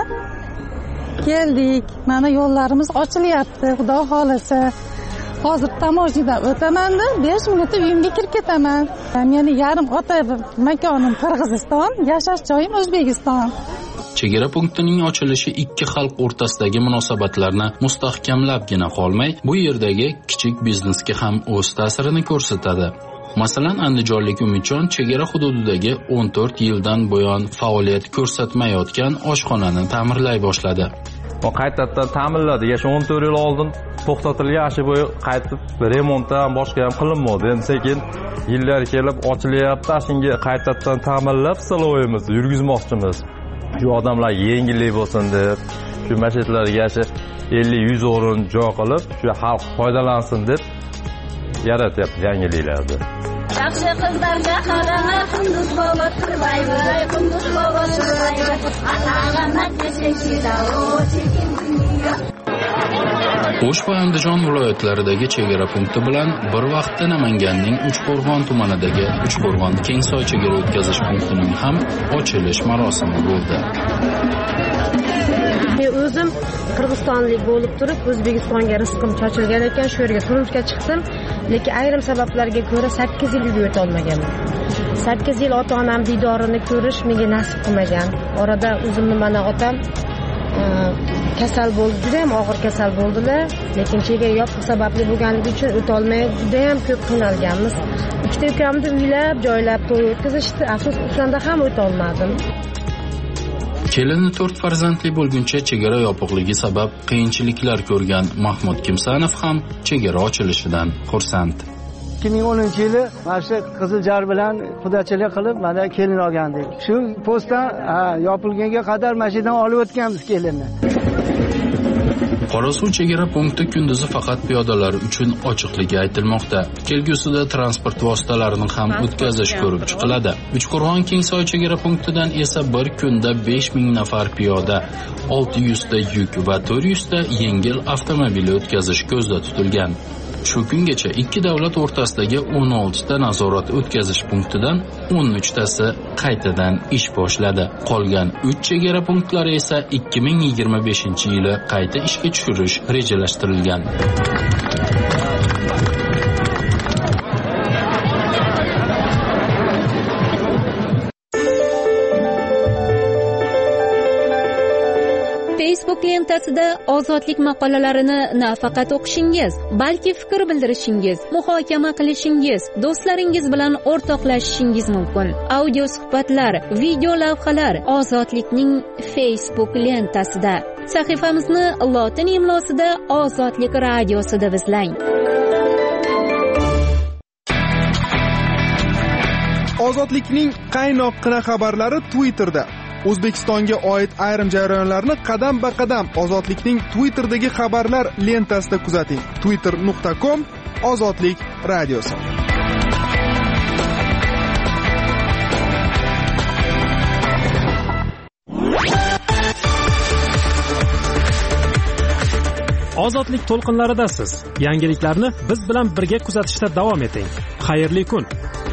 keldik. Mana yo'llarimiz ochilyapti, Xudo xolasa. Hozir tamojnidan o'taman-da, besh minutda uyimga kirib ketaman. Meni yarim ota makonim Qirg'iziston, yashash joyim O'zbekiston.
Chegara punktining ochilishi ikki xalq o'rtasidagi munosabatlarni mustahkamlabgina qolmay, bu yerdagi kichik biznesga ham o'z ta'sirini ko'rsatadi. Masalan, andijonlik Umidjon chegara hududidagi o'n to'rt yildan buyon faoliyat ko'rsatmayotgan oshxonani ta'mirlay boshladi.
O qaytadan ta'mirladi. Yash o'n to'rt yil oldin to'xtatilgan, ashi bo'yi qaytib remontdan boshqa ham qilinmadi. Endi sekin yillar kelib ochilyapti. Shunga qaytadan ta'mirlab saloyimizni yurgizmoqchimiz. Shu odamlar yengillik bo'lsin deb, shu masjidlarga ellik yuz o'rin joy qilib, shu xalq foydalansin deb yaratyapti yangiliklarni.
Yaxshi qizlarga qarama, Qunduz bobo turmaydi, Qunduz bobo turmaydi. Ana-ana kechishida o'chikin dunyo.
O'sh va Andijon viloyatlaridagi chegara punkti bilan bir vaqtda Namanganning Uchqo'rg'on tumanidagi Uchqo'rg'on Kengsoy chegara o'tkazish punktining ham ochilish marosimi bo'ldi.
Men o'zim Qirg'izistonlik bo'lib turib, O'zbekistonga rizqim chochilgan ekan, shu yerga turmushga chiqdim, lekin ayrim sabablarga ko'ra sakkiz yil uyga o'ta olmaganman. sakkiz yil ota-onam diydorini ko'rish menga nasib qilmagan. Orada o'zimni mana otam kasal bo'ldi, juda ham og'ir kasal bo'ldilar, lekin chegara yopiq sababli bo'lganligi uchun o'ta olmay juda ham ko'p qiynalganmiz. Ikkita ukamni uylab, joylab to'y o'tkazishdi, afsus o'shanda ham o'ta olmadim.
Kelini to'rt farzandli bo'lguncha chegara yopiqligi sabab qiyinchiliklar ko'rgan Mahmud Kimsanov ham chegara ochilishidan xursand.
ikki ming o'ninchi yili mana shu Qiziljar bilan qudachilik qilib mana kelin olgandik. Shu postdan yopilganga qadar masjiddan olib o'tganmiz kelinni.
Qorasuv chegara punkti kunduzi faqat piyodalar uchun ochiqligi aytilmoqda. Kelgusida transport vositalarini ham o'tkazish ko'rib chiqiladi. Uchqo'rg'on Kengsoy chegara punktidan esa bir kunda besh ming nafar piyoda, olti yuz ta yuk va to'rt yuz ta yengil avtomobil o'tkazish ko'zda tutilgan. Shu kungacha ikki davlat o'rtasidagi o'n oltita nazorat o'tkazish punktidan o'n uchtasi qaytadan ish boshladi. Qolgan uch chegara punktlari esa ikki ming yigirma beshinchi yili qayta ishga tushirish rejalashtirilgan.
Facebook lentasida ozodlik maqolalarini nafaqat o'qishingiz, balki fikr bildirishingiz, muhokama qilishingiz, do'stlaringiz bilan o'rtoqlashishingiz mumkin. Audio suhbatlar, video lavhalar ozodlikning Facebook lentasida. Sahifamizni lotin imlosida Ozodlik radiosi deb izlang.
Ozodlikning qaynoqqina xabarlari Twitterda. O'zbekistonga oid ayrim jarayonlarni qadam-ba-qadam Ozodlikning Twitter'dagi xabarlar lentasida kuzating. twitter nuqta com Ozodlik radiosi.
Ozodlik to'lqinlaridasiz. Yangiliklarni biz bilan birga kuzatishda davom eting. Xayrli kun.